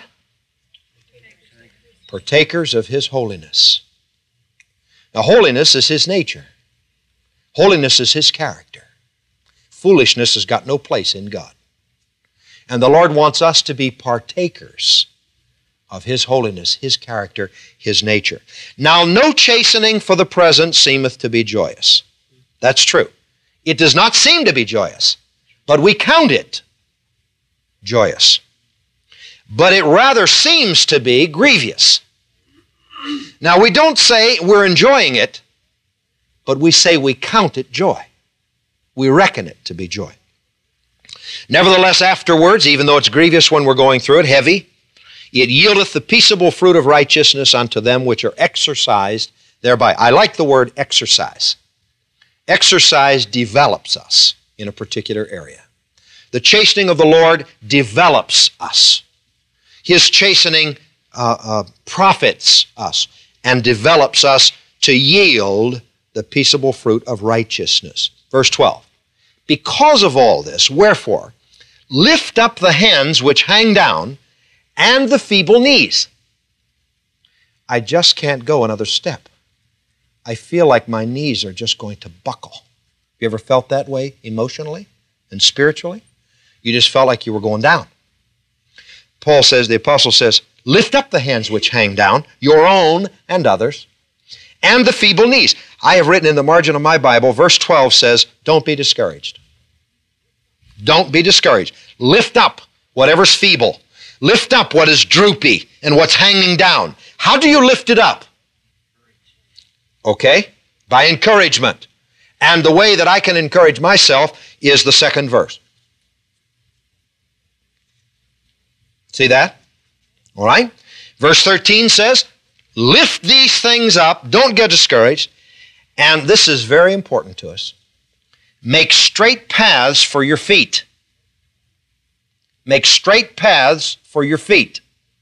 Partakers of His holiness. Now, holiness is His nature. Holiness is His character. Foolishness has got no place in God. And the Lord wants us to be partakers of His holiness, His character, His nature. Now, no chastening for the present seemeth to be joyous. That's true. It does not seem to be joyous, but we count it joyous. But it rather seems to be grievous. Now, we don't say we're enjoying it, but we say we count it joy. We reckon it to be joy. Nevertheless, afterwards, even though it's grievous when we're going through it, heavy, it yieldeth the peaceable fruit of righteousness unto them which are exercised thereby. I like the word exercise. Exercise develops us in a particular area. The chastening of the Lord develops us. His chastening profits us and develops us to yield the peaceable fruit of righteousness. Verse 12. Because of all this, wherefore, lift up the hands which hang down and the feeble knees. I just can't go another step. I feel like my knees are just going to buckle. Have you ever felt that way emotionally and spiritually? You just felt like you were going down. Paul says, the apostle says, lift up the hands which hang down, your own and others, and the feeble knees. I have written in the margin of my Bible, verse 12 says, don't be discouraged. Don't be discouraged. Lift up whatever's feeble. Lift up what is droopy and what's hanging down. How do you lift it up? Okay? By encouragement. And the way that I can encourage myself is the second verse. See that? All right? Verse 13 says, lift these things up, don't get discouraged, and this is very important to us. Make straight paths for your feet. Make straight paths for your feet,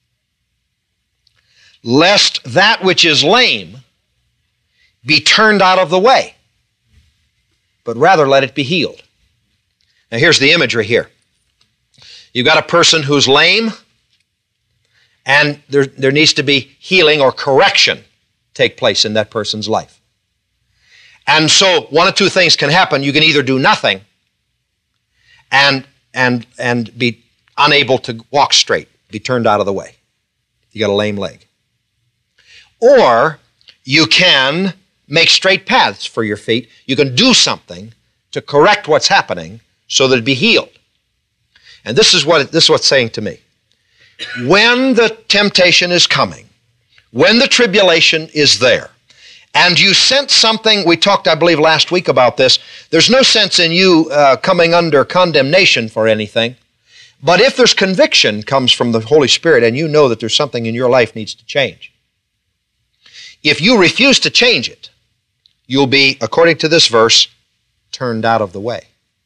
lest that which is lame be turned out of the way, but rather let it be healed. Now here's the imagery here. You've got a person who's lame, and there needs to be healing or correction take place in that person's life. And so one of two things can happen. You can either do nothing and be unable to walk straight, be turned out of the way. You got a lame leg. Or you can make straight paths for your feet. You can do something to correct what's happening so that it be healed. And this is what it's saying to me. When the temptation is coming, when the tribulation is there, and you sense something, we talked, I believe, last week about this, there's no sense in you coming under condemnation for anything. But if there's conviction comes from the Holy Spirit and you know that there's something in your life needs to change, if you refuse to change it, you'll be, according to this verse, turned out of the way.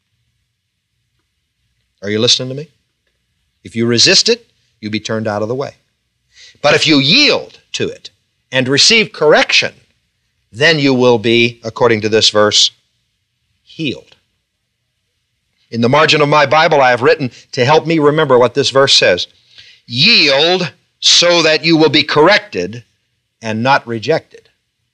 Are you listening to me? If you resist it, you'll be turned out of the way. But if you yield to it and receive correction, then you will be, according to this verse, healed. In the margin of my Bible, I have written to help me remember what this verse says. Yield so that you will be corrected and not rejected.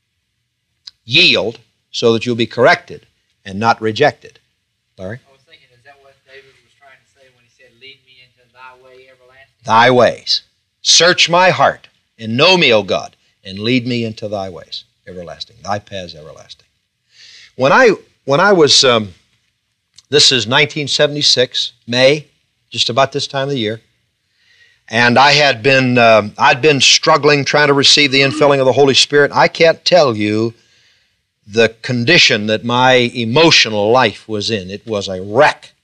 Yield so that you'll be corrected and not rejected. Larry? I was thinking, is that what David was trying to say when he said, lead me into thy way everlasting? Thy ways. Search my heart and know me, O God, and lead me into thy ways everlasting. Thy paths everlasting. When I was, this is 1976, May, just about this time of the year, and I'd been struggling trying to receive the infilling of the Holy Spirit. I can't tell you the condition that my emotional life was in. It was a wreck.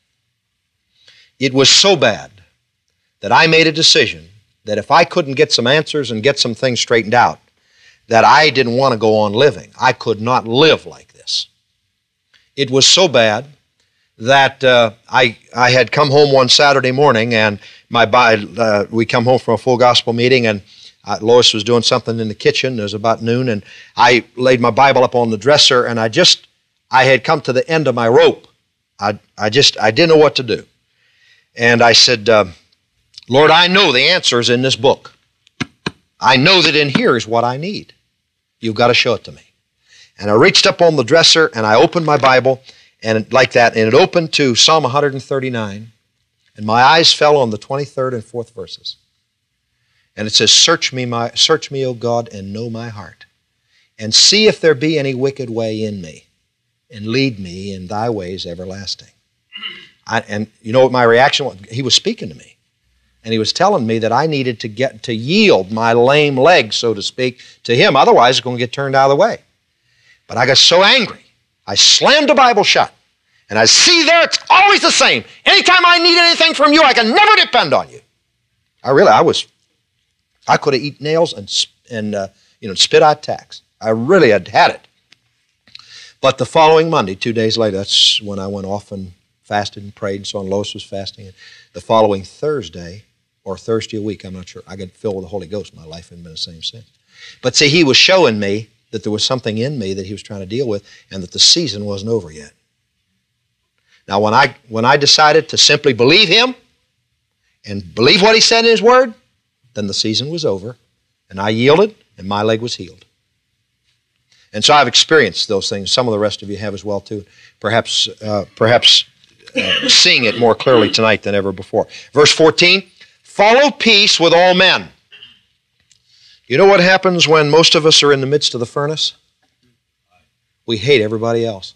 It was so bad that I made a decision that if I couldn't get some answers and get some things straightened out, that I didn't want to go on living. I could not live like this. It was so bad that I had come home one Saturday morning, and we come home from a full gospel meeting, and Lois was doing something in the kitchen. It was about noon, and I laid my Bible up on the dresser, and I had come to the end of my rope. I didn't know what to do. And I said, Lord, I know the answers in this book. I know that in here is what I need. You've got to show it to me. And I reached up on the dresser, and I opened my Bible, and like that, and it opened to Psalm 139, and my eyes fell on the 23rd and 4th verses. And it says, Search me, O God, and know my heart, and see if there be any wicked way in me, and lead me in thy ways everlasting. And you know what my reaction was? He was speaking to me. And he was telling me that I needed to yield my lame leg, so to speak, to him. Otherwise, it's going to get turned out of the way. But I got so angry, I slammed the Bible shut. And I see there, it's always the same. Anytime I need anything from you, I can never depend on you. I could have eaten nails and spit out tacks. I really had had it. But the following Monday, 2 days later, that's when I went off and fasted and prayed and so on. Lois was fasting. And the following Thursday, or Thursday a week, I'm not sure, I got filled with the Holy Ghost. My life hadn't been the same since. But see, he was showing me that there was something in me that he was trying to deal with, and that the season wasn't over yet. Now, when I decided to simply believe him and believe what he said in his word, then the season was over, and I yielded, and my leg was healed. And so I've experienced those things. Some of the rest of you have as well, too. Perhaps seeing it more clearly tonight than ever before. Verse 14, follow peace with all men. You know what happens when most of us are in the midst of the furnace? We hate everybody else.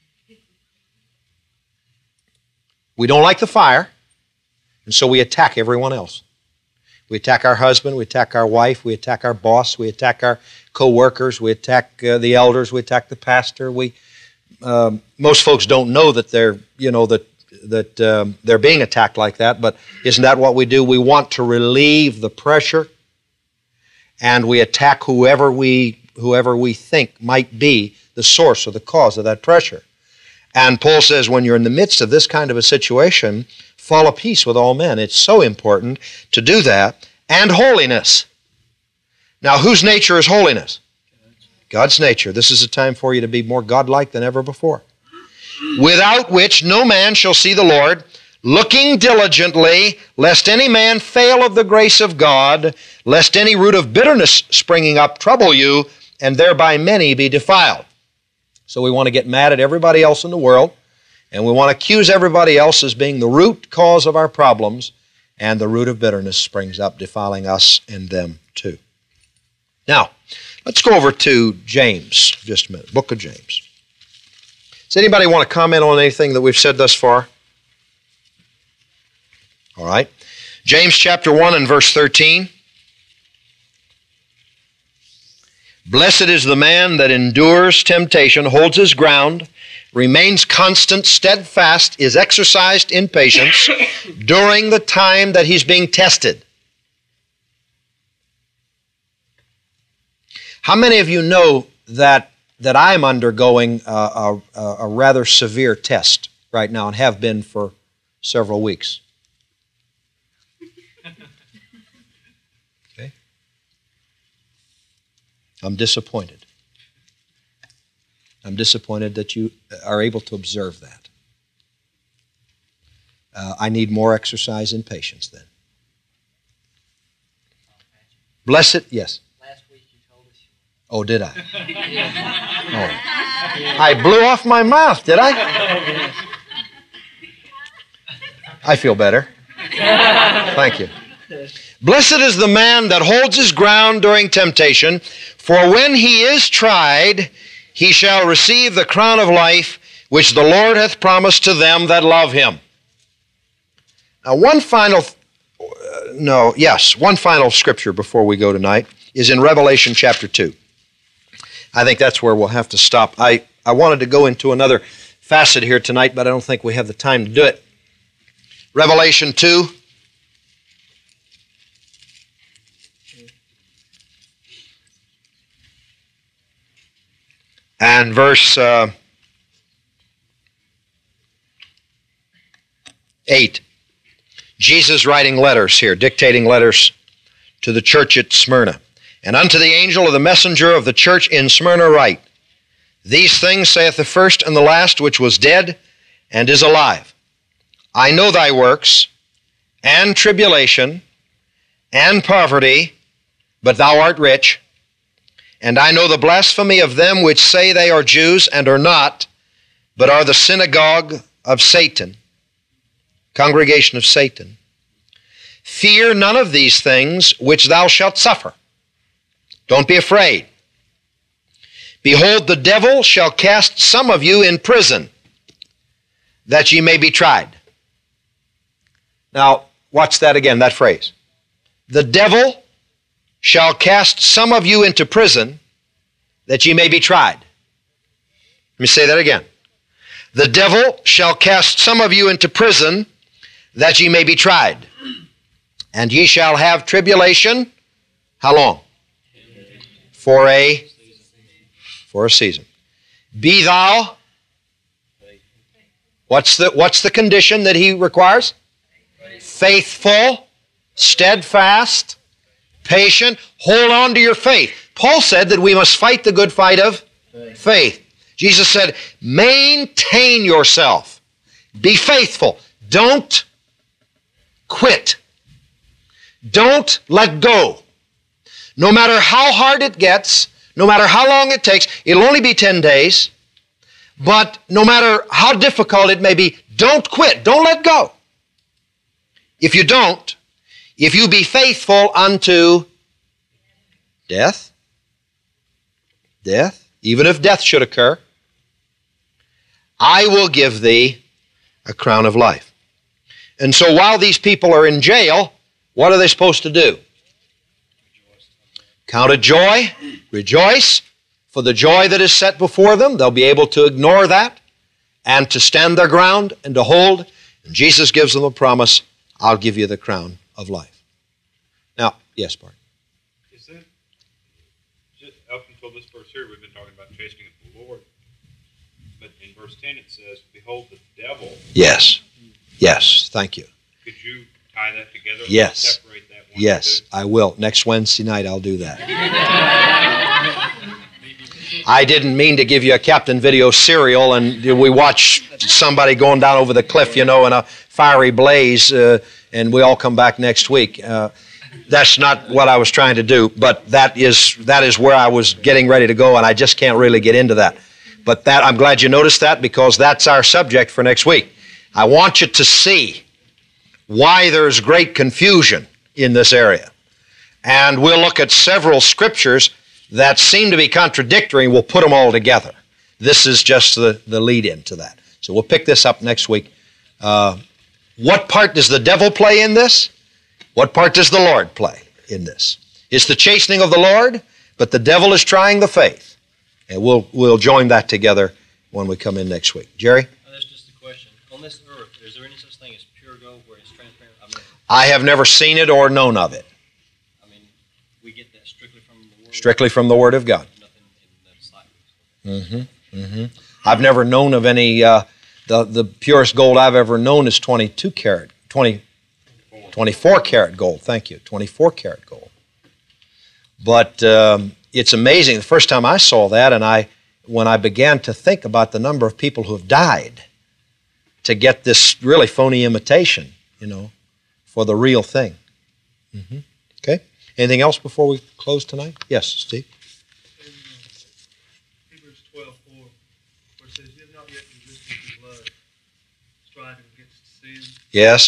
We don't like the fire, and so we attack everyone else. We attack our husband, we attack our wife, we attack our boss, we attack our co-workers, we attack the elders, we attack the pastor. Most folks don't know that they're being attacked like that, but isn't that what we do? We want to relieve the pressure, and we attack whoever we think might be the source or the cause of that pressure. And Paul says when you're in the midst of this kind of a situation, follow peace with all men. It's so important to do that. And holiness. Now, whose nature is holiness? God's nature. This is a time for you to be more godlike than ever before. Without which no man shall see the Lord, looking diligently, lest any man fail of the grace of God, lest any root of bitterness springing up trouble you, and thereby many be defiled. So we want to get mad at everybody else in the world, and we want to accuse everybody else as being the root cause of our problems, and the root of bitterness springs up, defiling us and them too. Now, let's go over to James just a minute, book of James. Does anybody want to comment on anything that we've said thus far? All right. James chapter 1 and verse 13. Blessed is the man that endures temptation, holds his ground, remains constant, steadfast, is exercised in patience during the time that he's being tested. How many of you know that I'm undergoing a rather severe test right now and have been for several weeks? Okay. I'm disappointed. I'm disappointed that you are able to observe that. I need more exercise and patience then. Blessed, yes. Last week you told us. Oh, did I? Oh. I blew off my mouth, did I? I feel better. Thank you. Blessed is the man that holds his ground during temptation, for when he is tried, he shall receive the crown of life which the Lord hath promised to them that love him. Now, one final scripture before we go tonight is in Revelation chapter 2. I think that's where we'll have to stop. I wanted to go into another facet here tonight, but I don't think we have the time to do it. Revelation 2. And verse 8. Jesus writing letters here, dictating letters to the church at Smyrna. And unto the angel of the messenger of the church in Smyrna write, These things saith the first and the last, which was dead and is alive. I know thy works, and tribulation, and poverty, but thou art rich. And I know the blasphemy of them which say they are Jews and are not, but are the synagogue of Satan, congregation of Satan. Fear none of these things which thou shalt suffer. Don't be afraid. Behold, the devil shall cast some of you in prison, that ye may be tried. Now, watch that again, that phrase. The devil shall cast some of you into prison, that ye may be tried. Let me say that again. The devil shall cast some of you into prison, that ye may be tried. And ye shall have tribulation. How long? For a season. Be thou. What's the condition that he requires? Faithful, steadfast, patient. Hold on to your faith. Paul said that we must fight the good fight of faith. Jesus said, maintain yourself. Be faithful. Don't quit. Don't let go. No matter how hard it gets, no matter how long it takes, it'll only be 10 days, but no matter how difficult it may be, don't quit. Don't let go. If you don't, if you be faithful unto death, even if death should occur, I will give thee a crown of life. And so while these people are in jail, what are they supposed to do? Count it joy, rejoice, for the joy that is set before them. They'll be able to ignore that and to stand their ground and to hold. And Jesus gives them a promise, I'll give you the crown of life. Now, yes, Bart. Is that, just up until this verse here, we've been talking about chastening of the Lord. But in verse 10 it says, Behold the devil. Yes. Yes, thank you. Could you tie that together? Yes. Separate that one? Yes, I will. Next Wednesday night I'll do that. I didn't mean to give you a Captain Video serial and we watch somebody going down over the cliff, in a fiery blaze, and we all come back next week. That's not what I was trying to do, but that is where I was getting ready to go, and I just can't really get into that. But that, I'm glad you noticed that, because that's our subject for next week. I want you to see why there's great confusion in this area. And we'll look at several scriptures that seem to be contradictory, and we'll put them all together. This is just the lead-in to that. So we'll pick this up next week. What part does the devil play in this? What part does the Lord play in this? It's the chastening of the Lord, but the devil is trying the faith. And we'll join that together when we come in next week. Jerry? That's just a question. On this earth, is there any such thing as pure gold where it's transparent? I have never seen it or known of it. We get that strictly from the Word. Strictly from the Word of God. Nothing in the disciples. I've never known of any. The purest gold I've ever known is 24 karat gold. Thank you, 24 karat gold. But it's amazing. The first time I saw that, and when I began to think about the number of people who have died to get this really phony imitation, for the real thing. Okay. Anything else before we close tonight? Yes, Steve. In Hebrews 12:4, where it says, "You have not yet resisted the blood, striving against sin." Yes.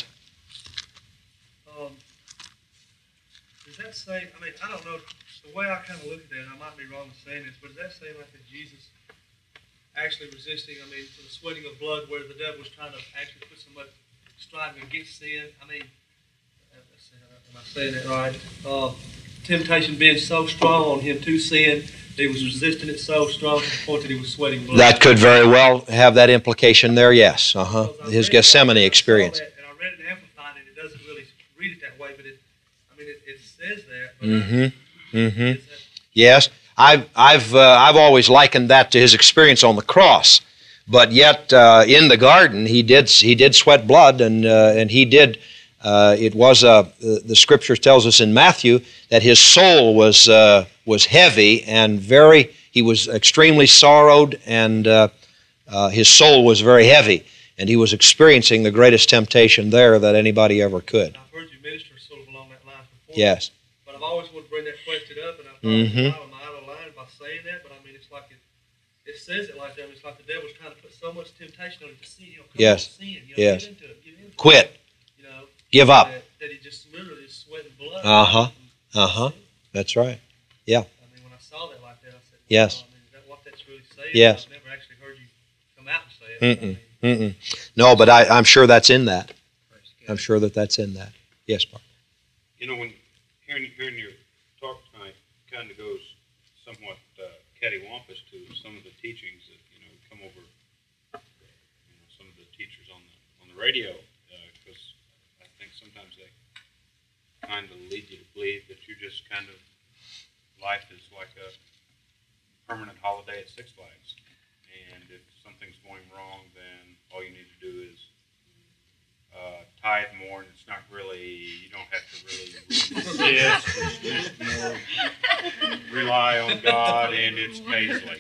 Does that say? I don't know. The way I kind of look at that, and I might be wrong in saying this, but does that say like that Jesus actually resisting? For the sweating of blood, where the devil was trying to actually put so much striving against sin. Am I saying that right? Temptation being so strong on him to sin, he was resisting it so strong to the point that he was sweating blood. That could very well have that implication there, yes. His Gethsemane experience. And I read it in Amplified, and it doesn't really read it that way, but it says that. But Yes, I've always likened that to his experience on the cross, but yet in the garden he did sweat blood, and he did. The Scripture tells us in Matthew that his soul was heavy and he was extremely sorrowed, and his soul was very heavy, and he was experiencing the greatest temptation there that anybody ever could. I've heard you minister sort of along that line before. Yes. But I've always wanted to bring that question up, and I thought, am I out of line by saying that? But it's like it says it like that. It's like the devil's trying to put so much temptation on it to sin. Yes. Sin, yes. Get into it. Quit. Give up. That he just literally is sweating blood. That's right. Yeah. When I saw that like that, I said, yes. Is that what that's really saying? Yes. I've never actually heard you come out and say it. No, but I'm sure that's in that. I'm sure that's in that. Yes, Mark. When hearing your talk tonight kind of goes somewhat cattywampus to some of the teachings that come over some of the teachers on the radio, because I think sometimes they kind of lead you to believe that you just kind of life is like a permanent holiday at Six Flags, and if something's going wrong, then all you need to do is tithe more, and it's not really, you don't have to really resist, it's more rely on God, and it's Paisley.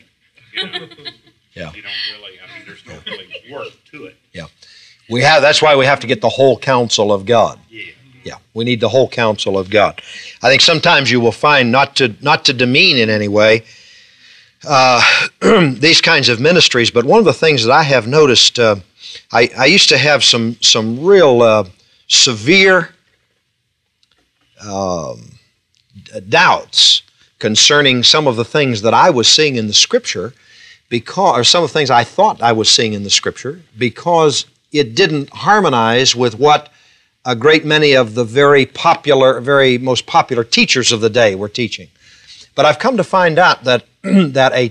Yeah. You don't really, there's no really work to it. Yeah. That's why we have to get the whole counsel of God. Yeah, we need the whole counsel of God. I think sometimes you will find, not to demean in any way these kinds of ministries, but one of the things that I have noticed, I used to have some real severe doubts concerning some of the things that I was seeing in the Scripture, or some of the things I thought I was seeing in the Scripture, because it didn't harmonize with what a great many of the very most popular teachers of the day were teaching. But I've come to find out that the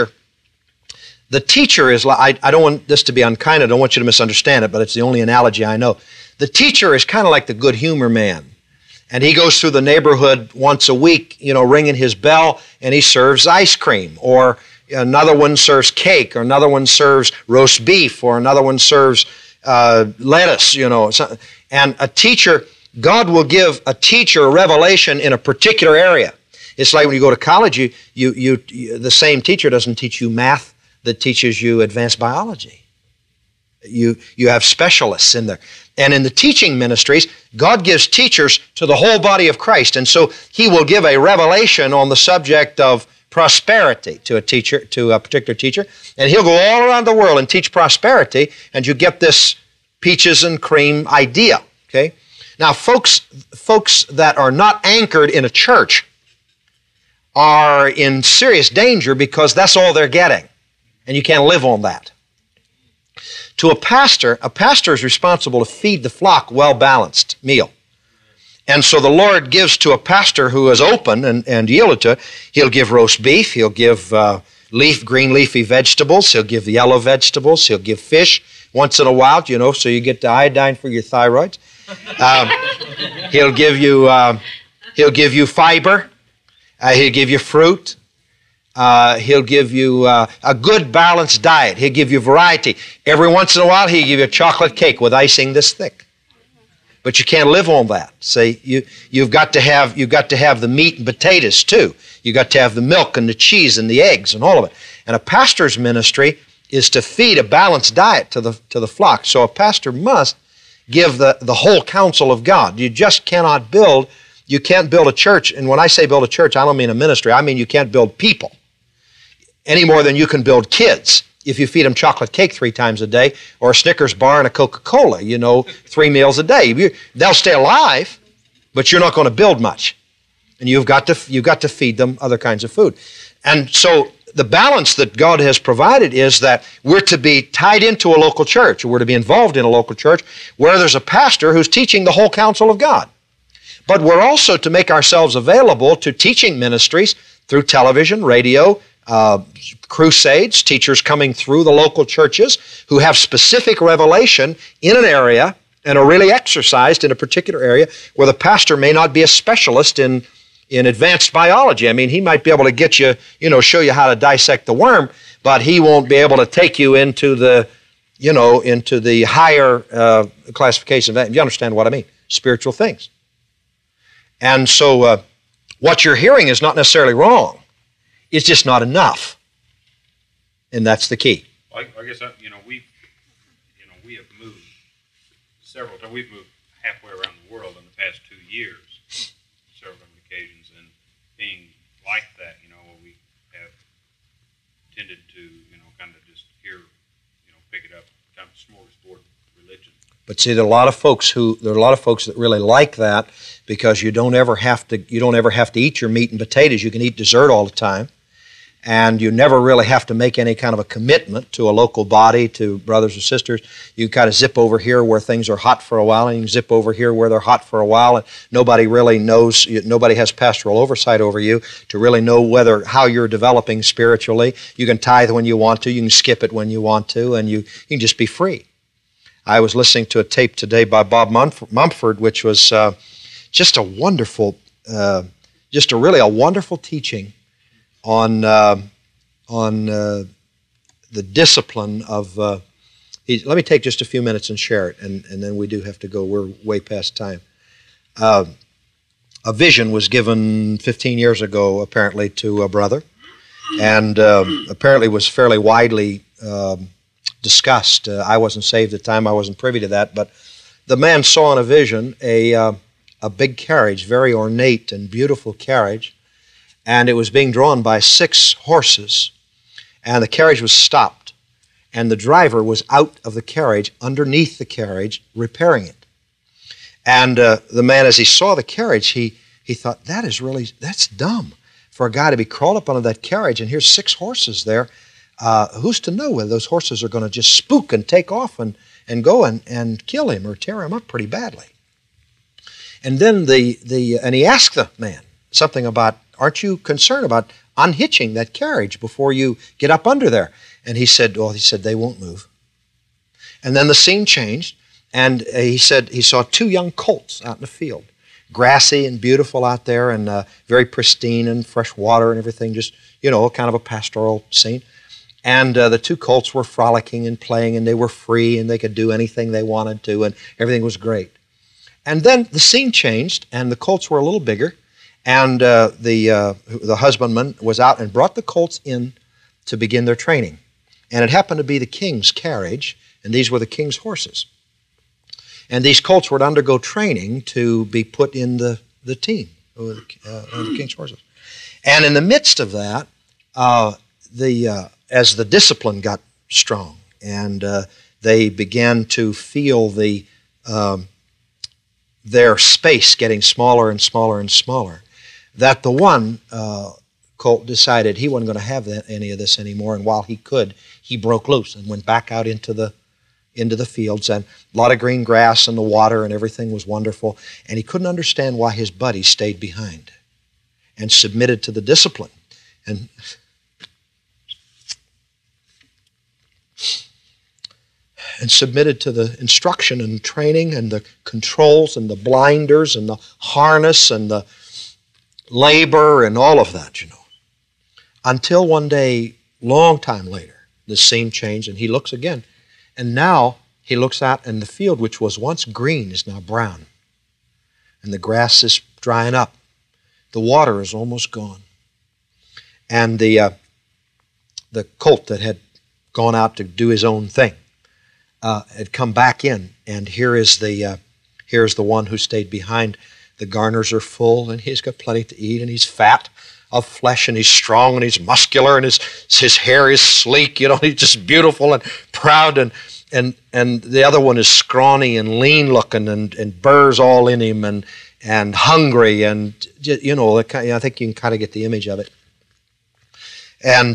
teacher is like, I don't want this to be unkind, I don't want you to misunderstand it, but it's the only analogy I know. The teacher is kind of like the good humor man. And he goes through the neighborhood once a week, ringing his bell, and he serves ice cream, or another one serves cake, or another one serves roast beef, or another one serves lettuce, And a teacher, God will give a teacher a revelation in a particular area. It's like when you go to college, the same teacher doesn't teach you math that teaches you advanced biology. You have specialists in there. And in the teaching ministries, God gives teachers to the whole body of Christ. And so He will give a revelation on the subject of prosperity to a teacher, to a particular teacher, and he'll go all around the world and teach prosperity, and you get this peaches and cream idea. Okay? Now, folks that are not anchored in a church are in serious danger because that's all they're getting, and you can't live on that. To a pastor is responsible to feed the flock well-balanced meal. And so the Lord gives to a pastor who is open and yielded to it. He'll give roast beef. He'll give green leafy vegetables. He'll give yellow vegetables. He'll give fish once in a while, so you get the iodine for your thyroid. He'll give you fiber. He'll give you fruit. He'll give you a good balanced diet. He'll give you variety. Every once in a while, he'll give you a chocolate cake with icing this thick. But you can't live on that. See, you've got to have the meat and potatoes too. You've got to have the milk and the cheese and the eggs and all of it. And a pastor's ministry is to feed a balanced diet to the flock. So a pastor must give the whole counsel of God. You just cannot build. You can't build a church. And when I say build a church, I don't mean a ministry. I mean you can't build people any more than you can build kids. If you feed them chocolate cake 3 times a day, or a Snickers bar and a Coca-Cola, 3 meals a day, they'll stay alive, but you're not going to build much. And you've got to feed them other kinds of food. And so the balance that God has provided is that we're to be tied into a local church, or we're to be involved in a local church where there's a pastor who's teaching the whole counsel of God. But we're also to make ourselves available to teaching ministries through television, radio, crusades, teachers coming through the local churches who have specific revelation in an area and are really exercised in a particular area where the pastor may not be a specialist in advanced biology. I mean, he might be able to get you, show you how to dissect the worm, but he won't be able to take you into the higher classification of that. You understand what I mean? Spiritual things. And so what you're hearing is not necessarily wrong. It's just not enough, and that's the key. I guess we have moved several times. We've moved halfway around the world in the past 2 years, several different occasions, and being like that, we have tended to, kind of just pick it up, kind of smorgasbord religion. But see, there are a lot of folks that really like that because you don't ever have to eat your meat and potatoes. You can eat dessert all the time. And you never really have to make any kind of a commitment to a local body, to brothers or sisters. You kind of zip over here where things are hot for a while, and you can zip over here where they're hot for a while, and nobody really knows, nobody has pastoral oversight over you to really know how you're developing spiritually. You can tithe when you want to, you can skip it when you want to, and you can just be free. I was listening to a tape today by Bob Mumford, which was just a wonderful teaching on the discipline of. Let me take just a few minutes and share it, and then we do have to go. We're way past time. A vision was given 15 years ago, apparently, to a brother, and apparently was fairly widely discussed. I wasn't saved at the time; I wasn't privy to that. But the man saw in a vision a big carriage, very ornate and beautiful carriage. And it was being drawn by 6 horses, and the carriage was stopped, and the driver was out of the carriage, underneath the carriage, repairing it. And the man, as he saw the carriage, he thought, that's dumb for a guy to be crawled up under that carriage, and here's 6 horses there. Who's to know whether those horses are going to just spook and take off and go and kill him or tear him up pretty badly. And then and he asked the man something about, aren't you concerned about unhitching that carriage before you get up under there? And he said, they won't move. And then the scene changed, and he said he saw 2 young colts out in the field, grassy and beautiful out there, and very pristine and fresh water and everything, just, kind of a pastoral scene. And the 2 colts were frolicking and playing, and they were free, and they could do anything they wanted to, and everything was great. And then the scene changed, and the colts were a little bigger, and the husbandman was out and brought the colts in to begin their training. And it happened to be the king's carriage, And these were the king's horses. And these colts were to undergo training to be put in the team of the king's horses. And in the midst of that, as the discipline got strong and they began to feel their space getting smaller and smaller and smaller, that the one colt decided he wasn't going to have any of this anymore, and while he could, he broke loose and went back out into the fields, and a lot of green grass and the water and everything was wonderful, and he couldn't understand why his buddy stayed behind and submitted to the discipline. And submitted to the instruction and training and the controls and the blinders and the harness and the labor and all of that, Until one day, long time later, the scene changed and he looks again. And now he looks out and the field, which was once green, is now brown. And the grass is drying up. The water is almost gone. And the colt that had gone out to do his own thing had come back in, and here's the one who stayed behind. The garners are full, and he's got plenty to eat, and he's fat of flesh, and he's strong, and he's muscular, and his hair is sleek. He's just beautiful and proud, and the other one is scrawny and lean looking, and burrs all in him, and hungry, and I think you can kind of get the image of it. And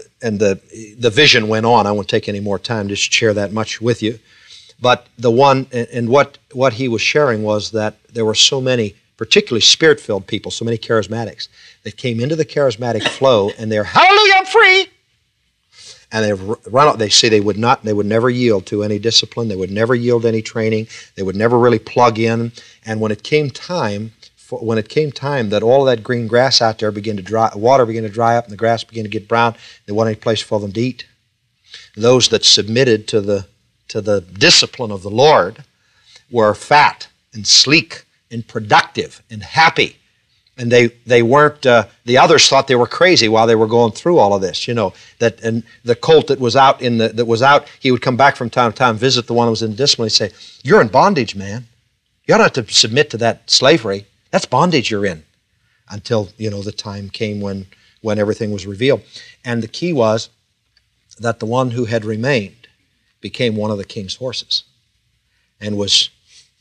the vision went on. I won't take any more time to share that much with you. But the one, and what he was sharing was that there were so many, particularly spirit-filled people, so many charismatics, that came into the charismatic flow, and they're, hallelujah, I'm free! And they run out. They say they would never yield to any discipline. They would never yield to any training. They would never really plug in. And when it came time that all of that green grass out there began to dry, water began to dry up, and the grass began to get brown, there wasn't any place for them to eat. Those that submitted to the discipline of the Lord were fat and sleek and productive and happy. And they weren't. The others thought they were crazy while they were going through all of this. And the colt that was out he would come back from time to time, visit the one who was in discipline. He'd say, "You're in bondage, man. You don't have to submit to that slavery. That's bondage you're in." Until the time came when everything was revealed. And the key was that the one who had remained became one of the king's horses, and was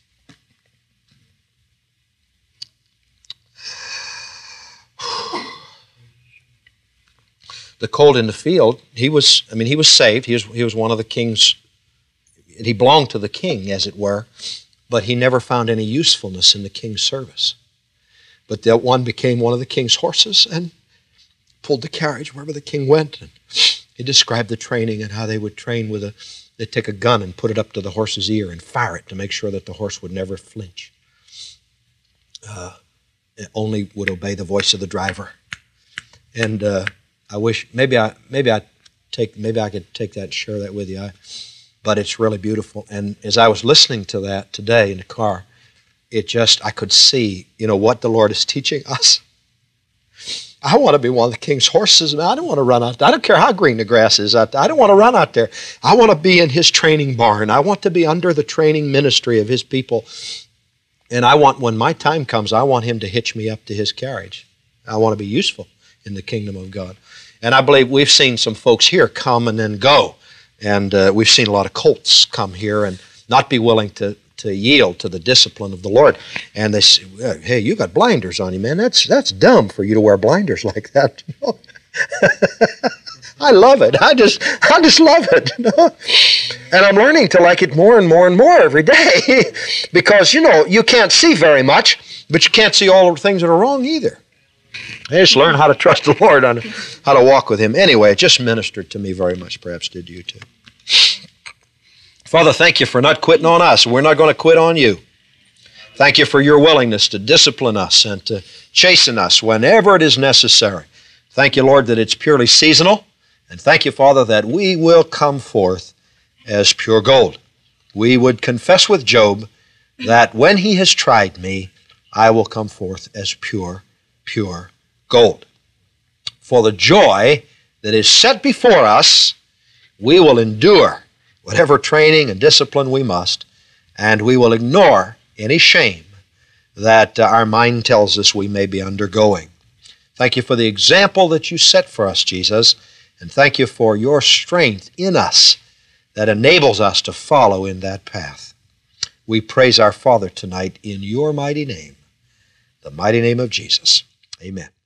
the colt in the field. He was saved. He was one of the king's. He belonged to the king, as it were. But he never found any usefulness in the king's service. But that one became one of the king's horses and pulled the carriage wherever the king went. And he described the training and how they would train they'd take a gun and put it up to the horse's ear and fire it to make sure that the horse would never flinch. It only would obey the voice of the driver. And I wish maybe I could take that and share that with you. But it's really beautiful. And as I was listening to that today in the car, I could see, what the Lord is teaching us. I want to be one of the king's horses. I don't want to run out there. I don't care how green the grass is out there. I don't want to run out there. I want to be in his training barn. I want to be under the training ministry of his people. And when my time comes, I want him to hitch me up to his carriage. I want to be useful in the kingdom of God. And I believe we've seen some folks here come and then go. And we've seen a lot of colts come here and not be willing to yield to the discipline of the Lord. And they say, "Hey, you got blinders on you, man. That's dumb for you to wear blinders like that." I love it. I just love it. And I'm learning to like it more and more and more every day because you can't see very much, but you can't see all the things that are wrong either. I just learn how to trust the Lord on how to walk with him. Anyway, it just ministered to me very much. Perhaps did you too. Father, thank you for not quitting on us. We're not going to quit on you. Thank you for your willingness to discipline us and to chasten us whenever it is necessary. Thank you, Lord, that it's purely seasonal. And thank you, Father, that we will come forth as pure gold. We would confess with Job that when he has tried me, I will come forth as pure gold. For the joy that is set before us, we will endure whatever training and discipline we must, and we will ignore any shame that our mind tells us we may be undergoing. Thank you for the example that you set for us, Jesus, and thank you for your strength in us that enables us to follow in that path. We praise our Father tonight in your mighty name, the mighty name of Jesus. Amen.